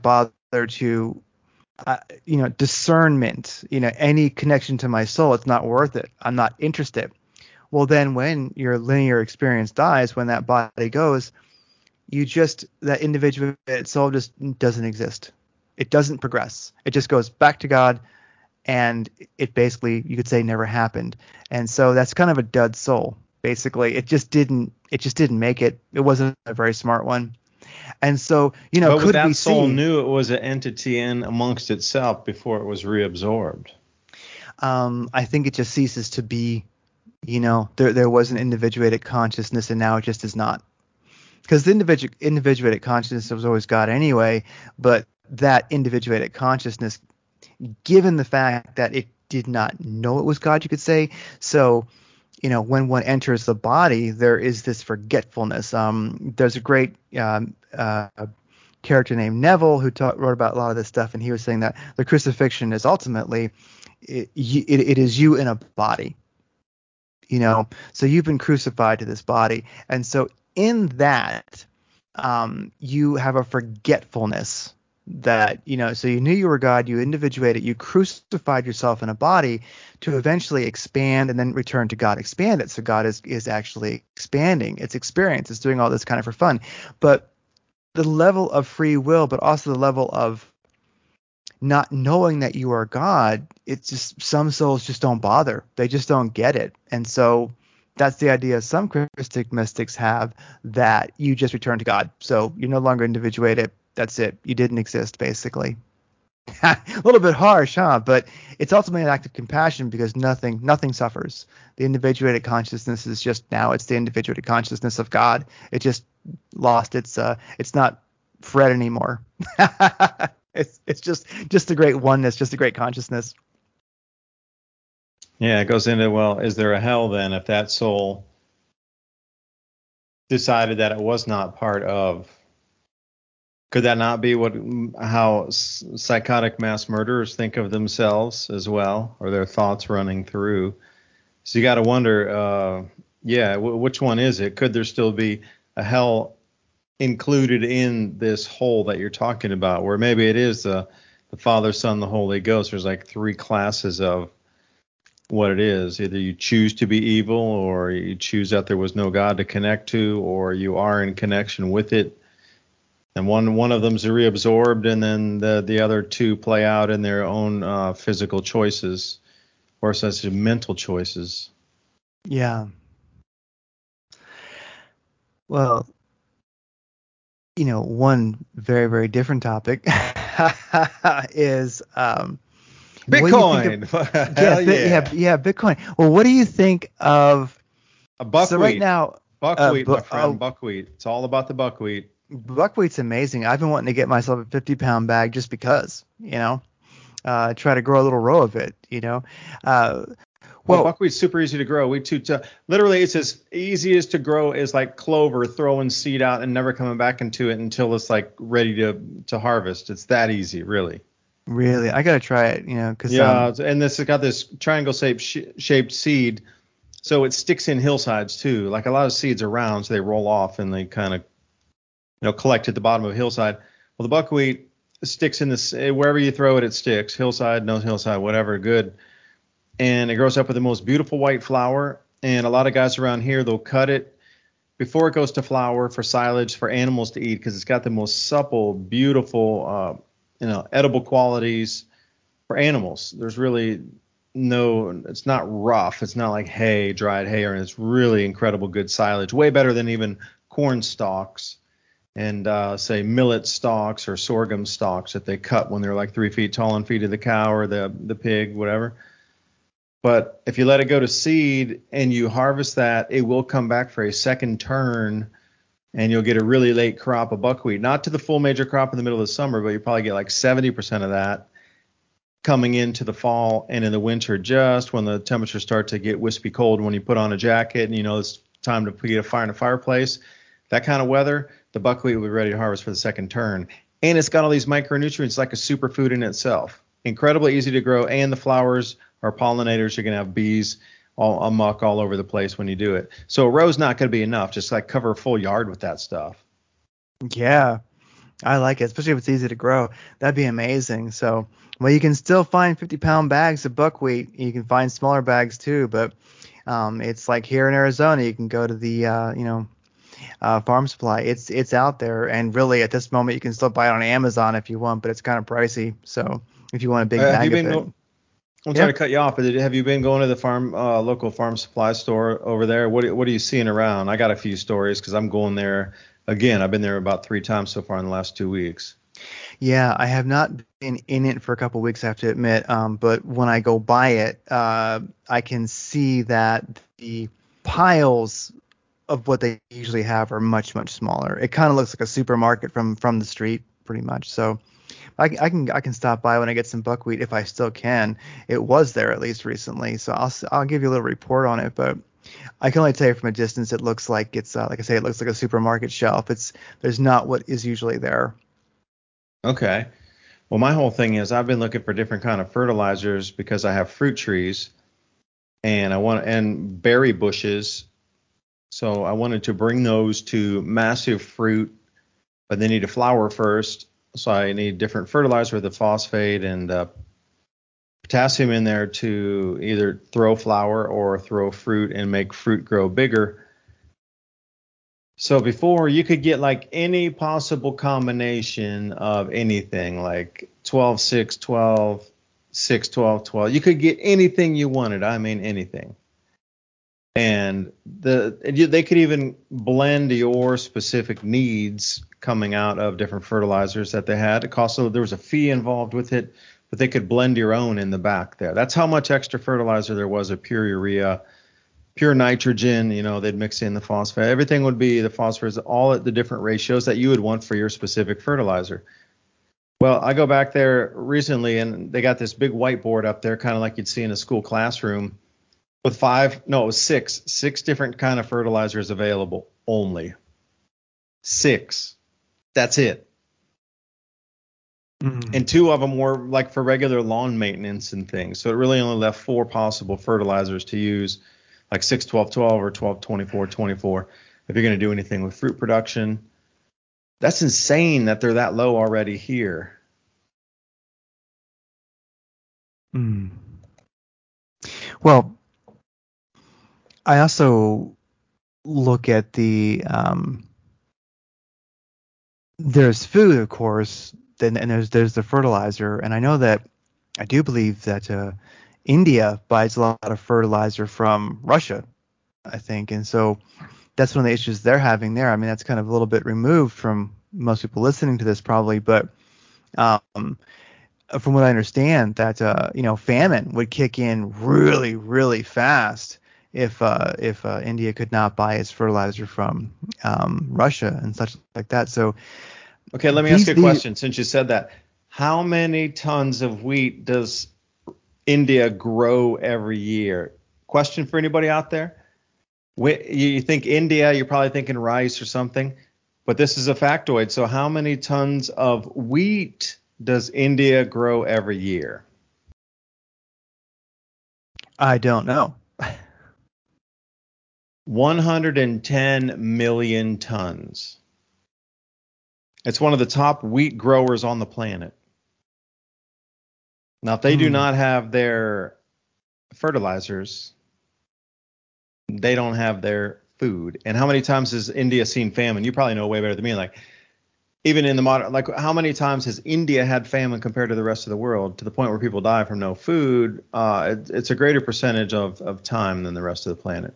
to, uh, you know, discernment, you know, any connection to my soul, it's not worth it. I'm not interested. Well, then when your linear experience dies, when that body goes, you just, that individual soul just doesn't exist. It doesn't progress. It just goes back to God, and it basically, you could say, never happened. And so that's kind of a dud soul. Basically, it just didn't, it just didn't make it. It wasn't a very smart one. And so, you know, but could that we soul see, knew it was an entity in amongst itself before it was reabsorbed? um, I think it just ceases to be, you know, there, there was an individuated consciousness, and now it just is not. Because the individu- individuated consciousness was always God anyway, but that individuated consciousness, given the fact that it did not know it was God, you could say. So, you know, when one enters the body, there is this forgetfulness. Um, there's a great um, uh, character named Neville who taught, wrote about a lot of this stuff, and he was saying that the crucifixion is ultimately, it, it, it is you in a body. You know, so you've been crucified to this body. And so in that, um, you have a forgetfulness that, you know, so you knew you were God, you individuated, you crucified yourself in a body to eventually expand and then return to God, expand it. So God is, is actually expanding its experience. It's doing all this kind of for fun. But the level of free will, but also the level of not knowing that you are God, it's just, some souls just don't bother. They just don't get it. And so that's the idea some Christic mystics have, that you just return to God. So you're no longer individuated. That's it. You didn't exist, basically. A little bit harsh, huh? But it's ultimately an act of compassion, because nothing nothing suffers. The individuated consciousness is just, now it's the individuated consciousness of God. It just lost its, uh, it's not Fred anymore. It's it's just just a great oneness, just a great consciousness. Yeah, it goes into, well, is there a hell then if that soul decided that it was not part of? Could that not be what how psychotic mass murderers think of themselves as well, or their thoughts running through? So you got to wonder, uh, yeah, w- which one is it? Could there still be a hell included in this whole that you're talking about, where maybe it is the the Father, Son, the Holy Ghost? There's like three classes of what it is. Either you choose to be evil, or you choose that there was no God to connect to, or you are in connection with it. And one one of them's reabsorbed, and then the the other two play out in their own uh, physical choices, or such as mental choices. Yeah. Well, you know, one very, very different topic is um, Bitcoin. Of, Hell yeah, yeah. yeah, yeah, Bitcoin. Well, what do you think of A buckwheat? So right now, buckwheat, uh, bu- my friend, uh, buckwheat. It's all about the buckwheat. Buckwheat's amazing. I've been wanting to get myself a fifty pound bag just because, you know, uh, try to grow a little row of it, you know. Uh, Well, well, buckwheat's super easy to grow. We too, t- literally, it's as easy as to grow as like clover, throwing seed out and never coming back into it until it's like ready to to harvest. It's that easy, really. really, I gotta try it, you know, because Yeah, um, and this has got this triangle shaped sh- shaped seed, so it sticks in hillsides too. Like a lot of seeds are round, so they roll off and they kind of, you know, collect at the bottom of a hillside. Well, the buckwheat sticks in this, wherever you throw it, it sticks. Hillside, no hillside, whatever, good. And it grows up with the most beautiful white flower. And a lot of guys around here, they'll cut it before it goes to flour for silage for animals to eat, because it's got the most supple, beautiful, uh, you know, edible qualities for animals. There's really no, it's not rough. It's not like hay, dried hay, or it's really incredible good silage, way better than even corn stalks and uh, say millet stalks or sorghum stalks that they cut when they're like three feet tall and feed to the cow or the the pig, whatever. But if you let it go to seed and you harvest that, it will come back for a second turn, and you'll get a really late crop of buckwheat. Not to the full major crop in the middle of the summer, but you probably get like seventy percent of that coming into the fall and in the winter, just when the temperatures start to get wispy cold, when you put on a jacket and you know it's time to put a fire in a fireplace. That kind of weather, the buckwheat will be ready to harvest for the second turn. And it's got all these micronutrients, like a superfood in itself. Incredibly easy to grow, and the flowers are pollinators. You're going to have bees all amok all over the place when you do it. So a row's not going to be enough. Just like cover a full yard with that stuff. yeah, I like it, especially if it's easy to grow. That'd be amazing. So, well, you can still find fifty pound bags of buckwheat. You can find smaller bags too, but um, it's like here in Arizona, you can go to the, uh, you know, uh, farm supply. It's it's out there, and really at this moment, you can still buy it on Amazon if you want, but it's kind of pricey. So if you want a big Uh, have you bag of been? it, Go- I'm yeah. sorry to cut you off, but did- have you been going to the farm, uh, local farm supply store over there? What what are you seeing around? I got a few stories because I'm going there again. I've been there about three times so far in the last two weeks. Yeah, I have not been in it for a couple weeks, I have to admit. Um, but when I go by it, uh, I can see that the piles of what they usually have are much, much smaller. It kind of looks like a supermarket from from the street, pretty much. So I, I can I can stop by when I get some buckwheat if I still can. It was there at least recently, so I'll s- I'll give you a little report on it. But I can only tell you from a distance, it looks like it's uh, like I say, it looks like a supermarket shelf. It's there's not what is usually there. Okay. Well, my whole thing is I've been looking for different kind of fertilizers because I have fruit trees and I want and berry bushes. So I wanted to bring those to massive fruit, but they need to flower first. So I need different fertilizer with the phosphate and uh, potassium in there to either throw flower or throw fruit and make fruit grow bigger. So before you could get like any possible combination of anything, like twelve, six, twelve, six, twelve, twelve. You could get anything you wanted. I mean anything. And the you- they could even blend your specific needs coming out of different fertilizers that they had. It cost, so there was a fee involved with it, but they could blend your own in the back there. That's how much extra fertilizer there was of pure urea, pure nitrogen. You know, they'd mix in the phosphate. Everything would be the phosphorus, all at the different ratios that you would want for your specific fertilizer. Well, I go back there recently and they got this big whiteboard up there, kind of like you'd see in a school classroom with five, no, it was six, six different kind of fertilizers available only. Six. That's it. Mm. And two of them were like for regular lawn maintenance and things. So it really only left four possible fertilizers to use, like six, twelve, twelve or twelve, twenty-four, twenty-four, if you're going to do anything with fruit production. That's insane that they're that low already here. Mm. Well, I also look at the um, there's food, of course, then and there's there's the fertilizer, and I know that I do believe that uh, India buys a lot of fertilizer from Russia, I think, and so that's one of the issues they're having there. I mean, that's kind of a little bit removed from most people listening to this probably, but um, from what I understand, that uh, you know, famine would kick in really, really fast if uh, if uh, India could not buy its fertilizer from um, Russia and such like that. So Okay, let me ask these you a the question since you said that. How many tons of wheat does India grow every year? Question for anybody out there? Wh- You think India, you're probably thinking rice or something, but this is a factoid. So how many tons of wheat does India grow every year? I don't know. one hundred ten million tons. It's one of the top wheat growers on the planet. Now, if they do Hmm. not have their fertilizers, they don't have their food. And how many times has India seen famine? You probably know way better than me. Like, even in the modern, like, how many times has India had famine compared to the rest of the world to the point where people die from no food? Uh, it, it's a greater percentage of, of time than the rest of the planet.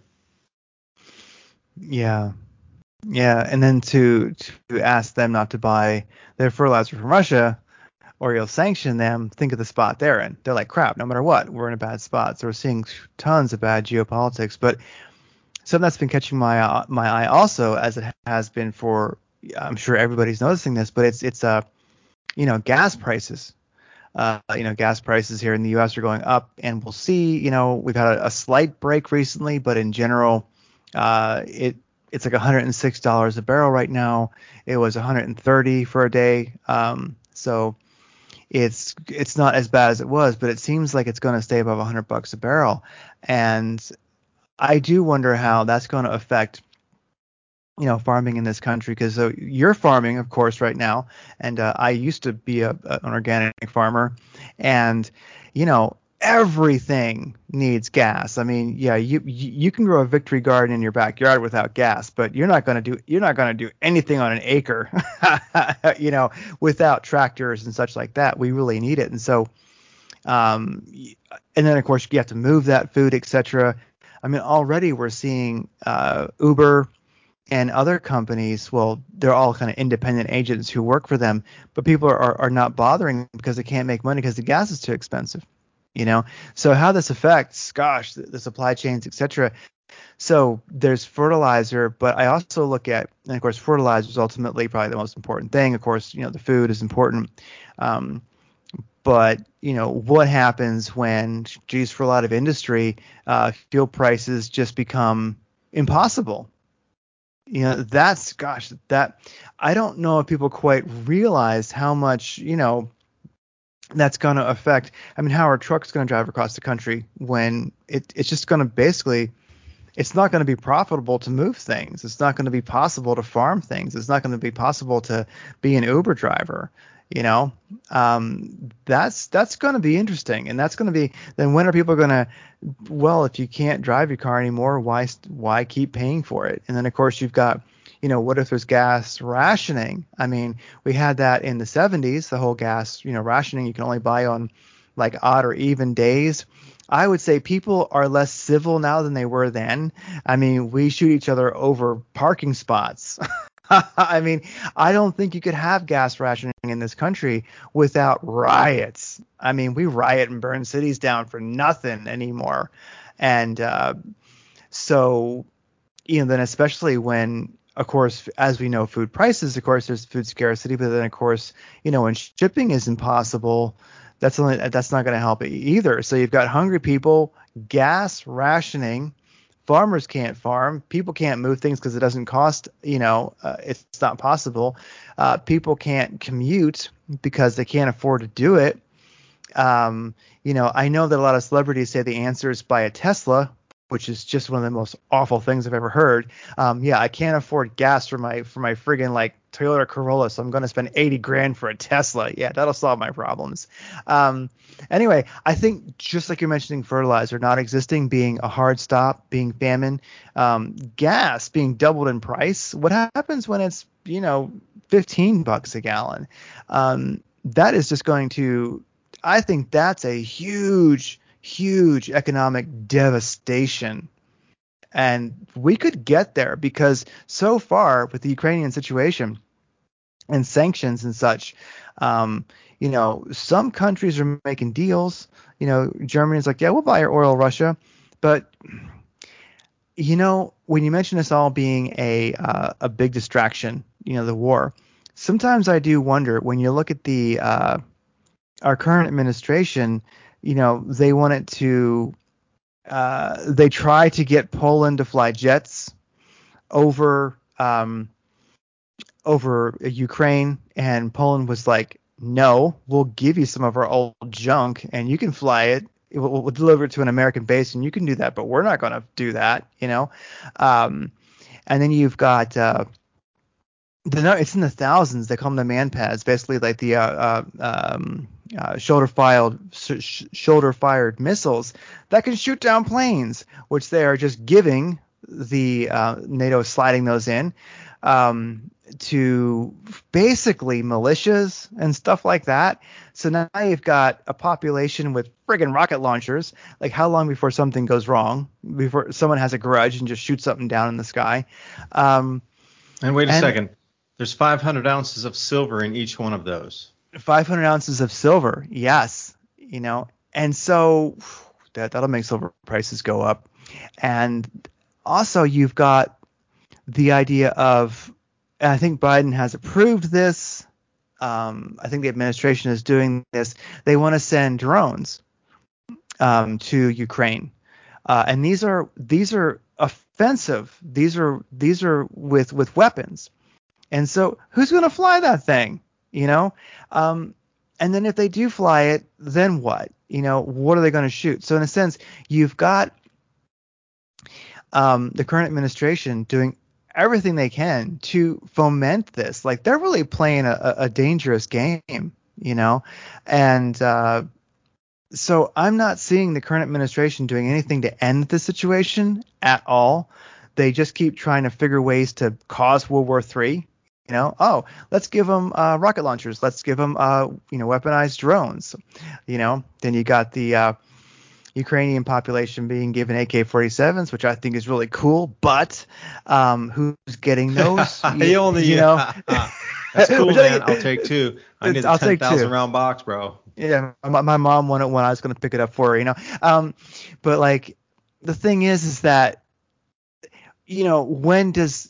Yeah. Yeah, and then to to ask them not to buy their fertilizer from Russia, or you'll sanction them. Think of the spot they're in. They're like, crap. No matter what, we're in a bad spot. So we're seeing tons of bad geopolitics. But something that's been catching my uh, my eye also, as it has been for, I'm sure everybody's noticing this, but it's it's uh you know, gas prices. Uh, you know, gas prices here in the U S are going up, and we'll see. You know, we've had a, a slight break recently, but in general, uh, it it's like one hundred six dollars a barrel right now. It was one hundred thirty for a day. Um, so it's it's not as bad as it was, but it seems like it's going to stay above one hundred bucks a barrel, and I do wonder how that's going to affect you know, farming in this country, because so you're farming, of course, right now, and uh, I used to be a, a, an organic farmer, and you know, everything needs gas. I mean, yeah, you you you can grow a victory garden in your backyard without gas, but you're not going to do you're not going to do anything on an acre, you know, without tractors and such like that. We really need it, and so, um, and then of course you have to move that food, et cetera. I mean, already we're seeing uh, Uber and other companies, well, they're all kind of independent agents who work for them, but people are, are, are not bothering because they can't make money because the gas is too expensive, you know? So how this affects, gosh, the, the supply chains, et cetera. So there's fertilizer, but I also look at, and of course, fertilizer is ultimately probably the most important thing. Of course, you know, the food is important. Um, but, you know, what happens when, geez, for a lot of industry, uh, fuel prices just become impossible? You know, that's, gosh, that I don't know if people quite realize how much, you know, that's going to affect. I mean, how are trucks going to drive across the country when it, it's just going to basically, it's not going to be profitable to move things. It's not going to be possible to farm things. It's not going to be possible to be an Uber driver. You know, um, that's that's going to be interesting, and that's going to be. Then when are people going to? Well, if you can't drive your car anymore, why why keep paying for it? And then of course you've got, you know, what if there's gas rationing? I mean, we had that in the seventies, the whole gas, you know, rationing. You can only buy on like odd or even days. I would say people are less civil now than they were then. I mean, we shoot each other over parking spots. I mean, I don't think you could have gas rationing in this country without riots. I mean, we riot and burn cities down for nothing anymore. And uh, so, you know, then especially when, of course, as we know, food prices, of course, there's food scarcity. But then, of course, you know, when shipping is impossible, that's only, that's not going to help either. So you've got hungry people, gas rationing. Farmers can't farm. People can't move things because it doesn't cost, you know, uh, it's not possible. Uh, people can't commute because they can't afford to do it. Um, you know, I know that a lot of celebrities say the answer is buy a Tesla, which is just one of the most awful things I've ever heard. Um, yeah, I can't afford gas for my for my friggin' like Toyota Corolla, so I'm going to spend eighty grand for a Tesla. Yeah, that'll solve my problems. Um, anyway, I think just like you're mentioning fertilizer not existing, being a hard stop, being famine, um, gas being doubled in price. What happens when it's, you know, fifteen bucks a gallon? Um, that is just going to, I think that's a huge, huge economic devastation. And we could get there because so far with the Ukrainian situation and sanctions and such, um, you know, some countries are making deals. You know, Germany's like, yeah, we'll buy your oil, Russia. But, you know, when you mention this all being a uh, a big distraction, you know, the war, sometimes I do wonder when you look at the uh, our current administration, you know, they wanted to uh, they try to get Poland to fly jets over um, over Ukraine, and Poland was like, no, we'll give you some of our old junk and you can fly it. We'll, we'll deliver it to an American base and you can do that, but we're not going to do that, you know. Um, and then you've got uh, the it's in the thousands. They call them the man pads, basically like the uh, uh, um, uh, shoulder fired sh- shoulder fired missiles that can shoot down planes, which they are just giving the uh, NATO is sliding those in um, to basically militias and stuff like that. So now you've got a population with friggin' rocket launchers. Like, how long before something goes wrong? Before someone has a grudge and just shoots something down in the sky? Um, and wait a and second. There's five hundred ounces of silver in each one of those. five hundred ounces of silver. Yes. You know, and so that, that'll make silver prices go up. And also you've got the idea of, and I think Biden has approved this. Um, I think the administration is doing this. They want to send drones um, to Ukraine, uh, and these are these are offensive. These are these are with with weapons. And so who's going to fly that thing? You know, um, and then if they do fly it, then what? You know, what are they going to shoot? So in a sense, you've got um, the current administration doing everything they can to foment this. Like they're really playing a, a dangerous game, you know, and uh, so I'm not seeing the current administration doing anything to end the situation at all. They just keep trying to figure ways to cause World War Three. You know, oh, let's give them uh, rocket launchers. Let's give them, uh, you know, weaponized drones. You know, then you got the uh, Ukrainian population being given A K forty-sevens, which I think is really cool. But um, who's getting those? you, you, only, you know, that's cool, man. I'll take two. I need a ten thousand round box, bro. Yeah, my, my mom wanted one. I was going to pick it up for her, you know. Um, but like, the thing is, is that, you know, when does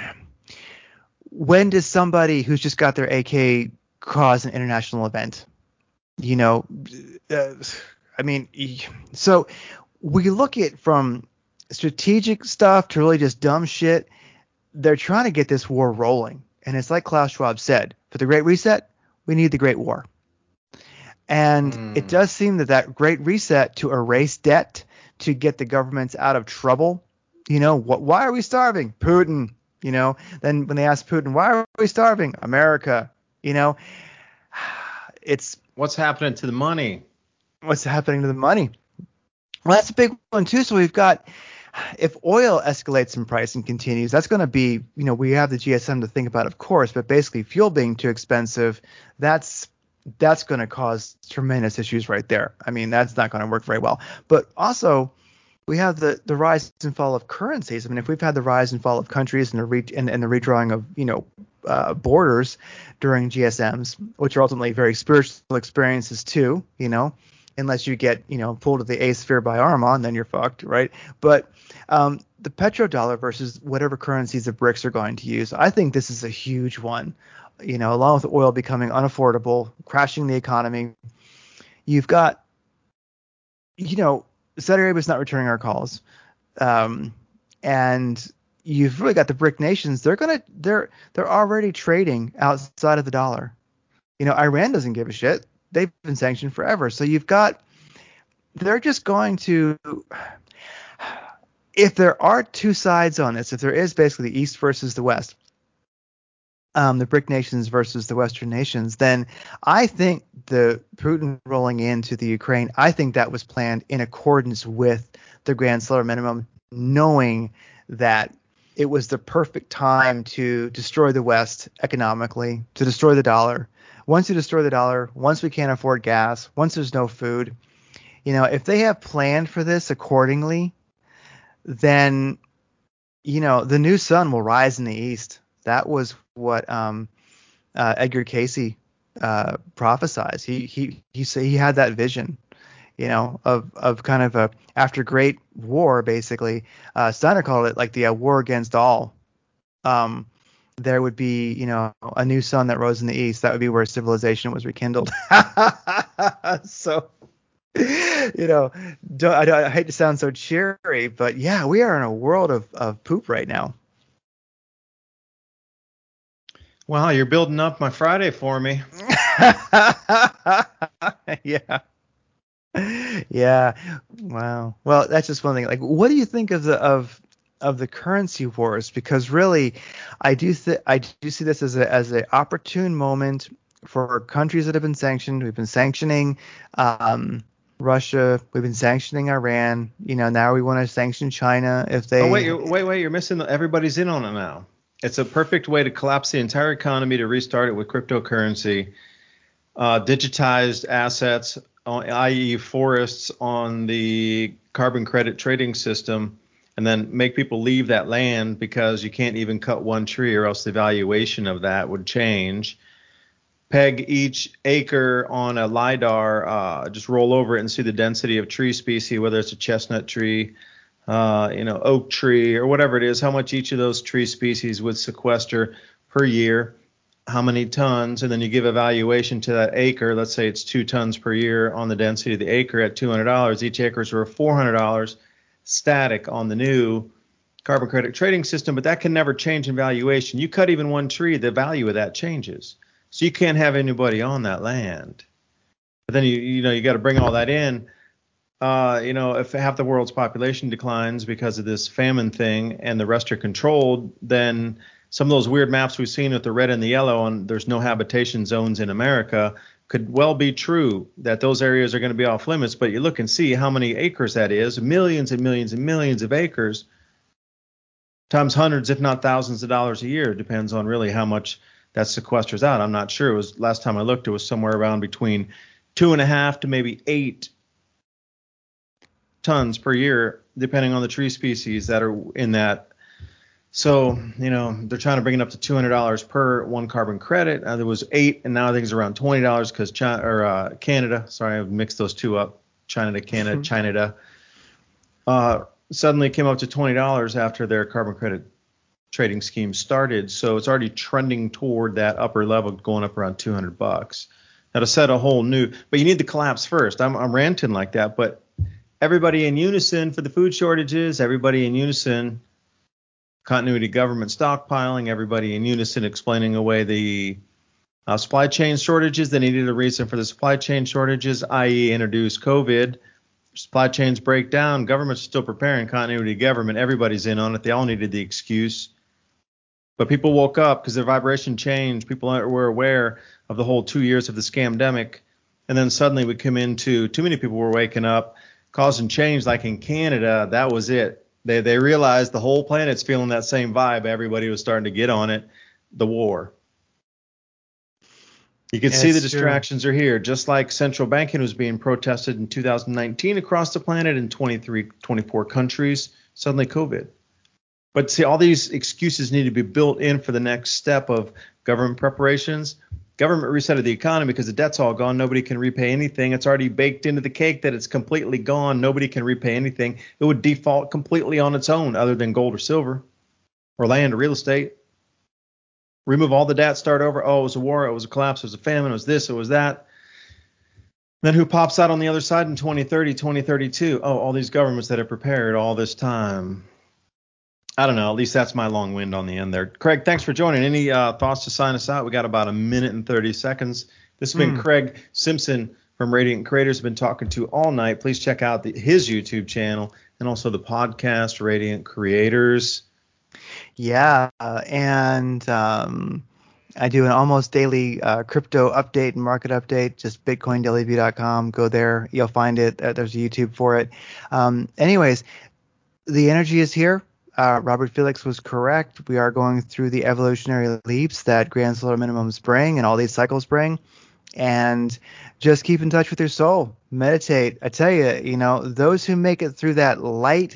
when does somebody who's just got their A K cause an international event? You know, uh, I mean, so we look at from strategic stuff to really just dumb shit. They're trying to get this war rolling. And it's like Klaus Schwab said, for the Great Reset, we need the Great War. And mm. it does seem that that Great Reset to erase debt, to get the governments out of trouble. You know, what? Why are we starving? Putin. You know, then when they ask Putin, why are we starving? America. You know, it's what's happening to the money? What's happening to the money? Well, that's a big one too. So we've got, if oil escalates in price and continues, that's going to be, you know, we have the G S M to think about, of course, but basically fuel being too expensive, that's that's going to cause tremendous issues right there. I mean, that's not going to work very well. But also, we have the, the rise and fall of currencies. I mean, if we've had the rise and fall of countries and the re- and, and the redrawing of, you know, uh, borders during G S Ms, which are ultimately very spiritual experiences too, you know, unless you get, you know, pulled to the eighth sphere by Armon, then you're fucked, right? But um, the petrodollar versus whatever currencies the BRICS are going to use, I think this is a huge one. You know, along with oil becoming unaffordable, crashing the economy, you've got, you know, Saudi Arabia's not returning our calls, um, and you've really got the BRIC nations. They're gonna, they're they're already trading outside of the dollar. You know, Iran doesn't give a shit. They've been sanctioned forever. So you've got, they're just going to, if there are two sides on this, if there is basically the East versus the West, um, the BRIC nations versus the Western nations, then I think the Putin rolling into the Ukraine, I think that was planned in accordance with the Grand Solar Minimum, knowing that it was the perfect time to destroy the West economically, to destroy the dollar. Once you destroy the dollar, once we can't afford gas, once there's no food, you know, if they have planned for this accordingly, then, you know, the new sun will rise in the East. That was what um, uh, Edgar Cayce uh, prophesied. He he he said he had that vision, you know, of of kind of a after Great War, basically. Uh, Steiner called it like the uh, war against all. Um, there would be, you know, a new sun that rose in the East. That would be where civilization was rekindled. So, you know, don't, I, don't, I hate to sound so cheery, but yeah, we are in a world of, of poop right now. Wow, you're building up my Friday for me. Yeah. Yeah. Wow. Well, that's just one thing. Like, what do you think of the of of the currency wars? Because really, I do th- I do see this as a as an opportune moment for countries that have been sanctioned. We've been sanctioning um, Russia. We've been sanctioning Iran. You know, now we want to sanction China if they. Oh wait, you're, wait, wait! You're missing. The, everybody's in on it now. It's a perfect way to collapse the entire economy, to restart it with cryptocurrency, uh, digitized assets, that is forests on the carbon credit trading system, and then make people leave that land because you can't even cut one tree or else the valuation of that would change. Peg each acre on a LiDAR, uh, just roll over it and see the density of tree species, whether it's a chestnut tree, uh, you know, oak tree or whatever it is, how much each of those tree species would sequester per year, how many tons, and then you give a valuation to that acre. Let's say it's two tons per year on the density of the acre at two hundred dollars. Each acre is worth four hundred dollars static on the new carbon credit trading system, but that can never change in valuation. You cut even one tree, the value of that changes. So you can't have anybody on that land. But then you you know you got to bring all that in. uh, you know, if half the world's population declines because of this famine thing and the rest are controlled, then some of those weird maps we've seen with the red and the yellow and there's no habitation zones in America could well be true, that those areas are going to be off limits. But you look and see how many acres that is, millions and millions and millions of acres, times hundreds, if not thousands of dollars a year. Depends on really how much that sequesters out. I'm not sure. It was, last time I looked, it was somewhere around between two and a half to maybe eight tons per year, depending on the tree species that are in that. So, you know, they're trying to bring it up to two hundred dollars per one carbon credit. Uh, there was eight, and now I think it's around twenty dollars because China or uh, Canada. Sorry, I mixed those two up. China to Canada, mm-hmm. China to. Uh, suddenly came up to twenty dollars after their carbon credit trading scheme started. So it's already trending toward that upper level, going up around two hundred bucks. Now to set a whole new, but you need to collapse first. I'm, I'm ranting like that, but everybody in unison for the food shortages, everybody in unison, continuity government stockpiling, everybody in unison explaining away the uh, supply chain shortages. They needed a reason for the supply chain shortages, that is introduce COVID. Supply chains break down. Government's still preparing continuity government. Everybody's in on it. They all needed the excuse. But people woke up because their vibration changed. People were aware of the whole two years of the scamdemic. And then suddenly we come into, too many people were waking up, causing change. Like in Canada, that was it. They they realized the whole planet's feeling that same vibe. Everybody was starting to get on it. The war. You can yeah, see the distractions true. are here, just like central banking was being protested in two thousand nineteen across the planet in twenty-three, twenty-four countries. Suddenly COVID. But see, all these excuses need to be built in for the next step of government preparations. Government resetted the economy because the debt's all gone. Nobody can repay anything. It's already baked into the cake that it's completely gone. Nobody can repay anything. It would default completely on its own other than gold or silver or land or real estate. Remove all the debt, start over. Oh, it was a war. It was a collapse. It was a famine. It was this. It was that. Then who pops out on the other side in twenty thirty, twenty thirty-two? Oh, all these governments that have prepared all this time. I don't know. At least that's my long wind on the end there. Craig, thanks for joining. Any uh, thoughts to sign us out? We got about a minute and thirty seconds. This has been mm. Craig Simpson from Radiant Creators. Been talking to all night. Please check out the, his YouTube channel and also the podcast Radiant Creators. Yeah, uh, and um, I do an almost daily uh, crypto update and market update. Just bitcoin daily view dot com. Go there. You'll find it. Uh, there's a YouTube for it. Um, anyways, the energy is here. Uh, Robert Felix was correct. We are going through the evolutionary leaps that grand solar minimums bring and all these cycles bring. And just keep in touch with your soul. Meditate. I tell you, you know, those who make it through that light,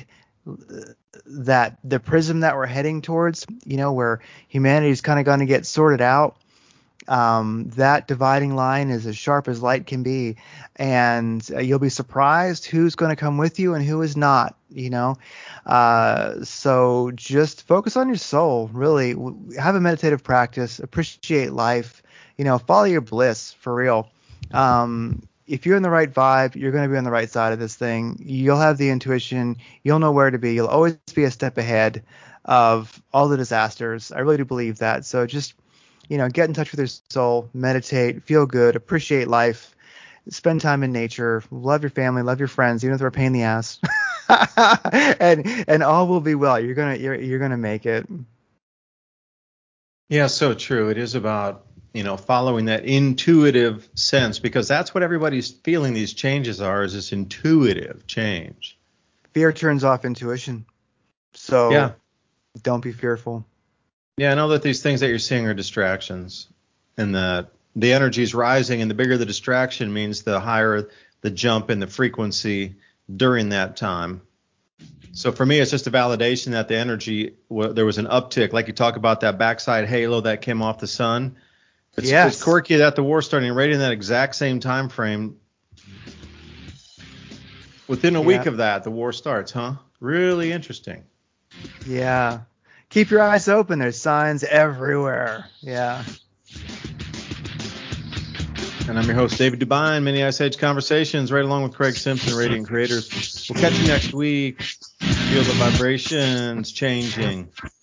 that the prism that we're heading towards, you know, where humanity is kind of going to get sorted out. Um, that dividing line is as sharp as light can be, and uh, you'll be surprised who's going to come with you and who is not, you know. Uh, so just focus on your soul, really. Have a meditative practice, appreciate life, you know, follow your bliss for real. Um, if you're in the right vibe, you're going to be on the right side of this thing. You'll have the intuition. You'll know where to be. You'll always be a step ahead of all the disasters. I really do believe that. So just, you know, get in touch with your soul, meditate, feel good, appreciate life, spend time in nature, love your family, love your friends, even if they're a pain in the ass, and and all will be well. You're gonna you're you're gonna make it. Yeah, so true. It is about, you know, following that intuitive sense, because that's what everybody's feeling these changes are, is this intuitive change. Fear turns off intuition. So yeah. Don't be fearful. Yeah, I know that these things that you're seeing are distractions, and that the energy is rising, and the bigger the distraction means the higher the jump in the frequency during that time. So for me, it's just a validation that the energy, well, there was an uptick, like you talk about that backside halo that came off the sun. It's, yes. It's quirky that the war starting right in that exact same time frame. Within a yeah. week of that, the war starts, huh? Really interesting. Yeah. Keep your eyes open. There's signs everywhere. Yeah. And I'm your host, David Dubine, Mini Ice Age Conversations, right along with Craig Simpson, Radiant Creators. We'll catch you next week. Feel the vibrations changing.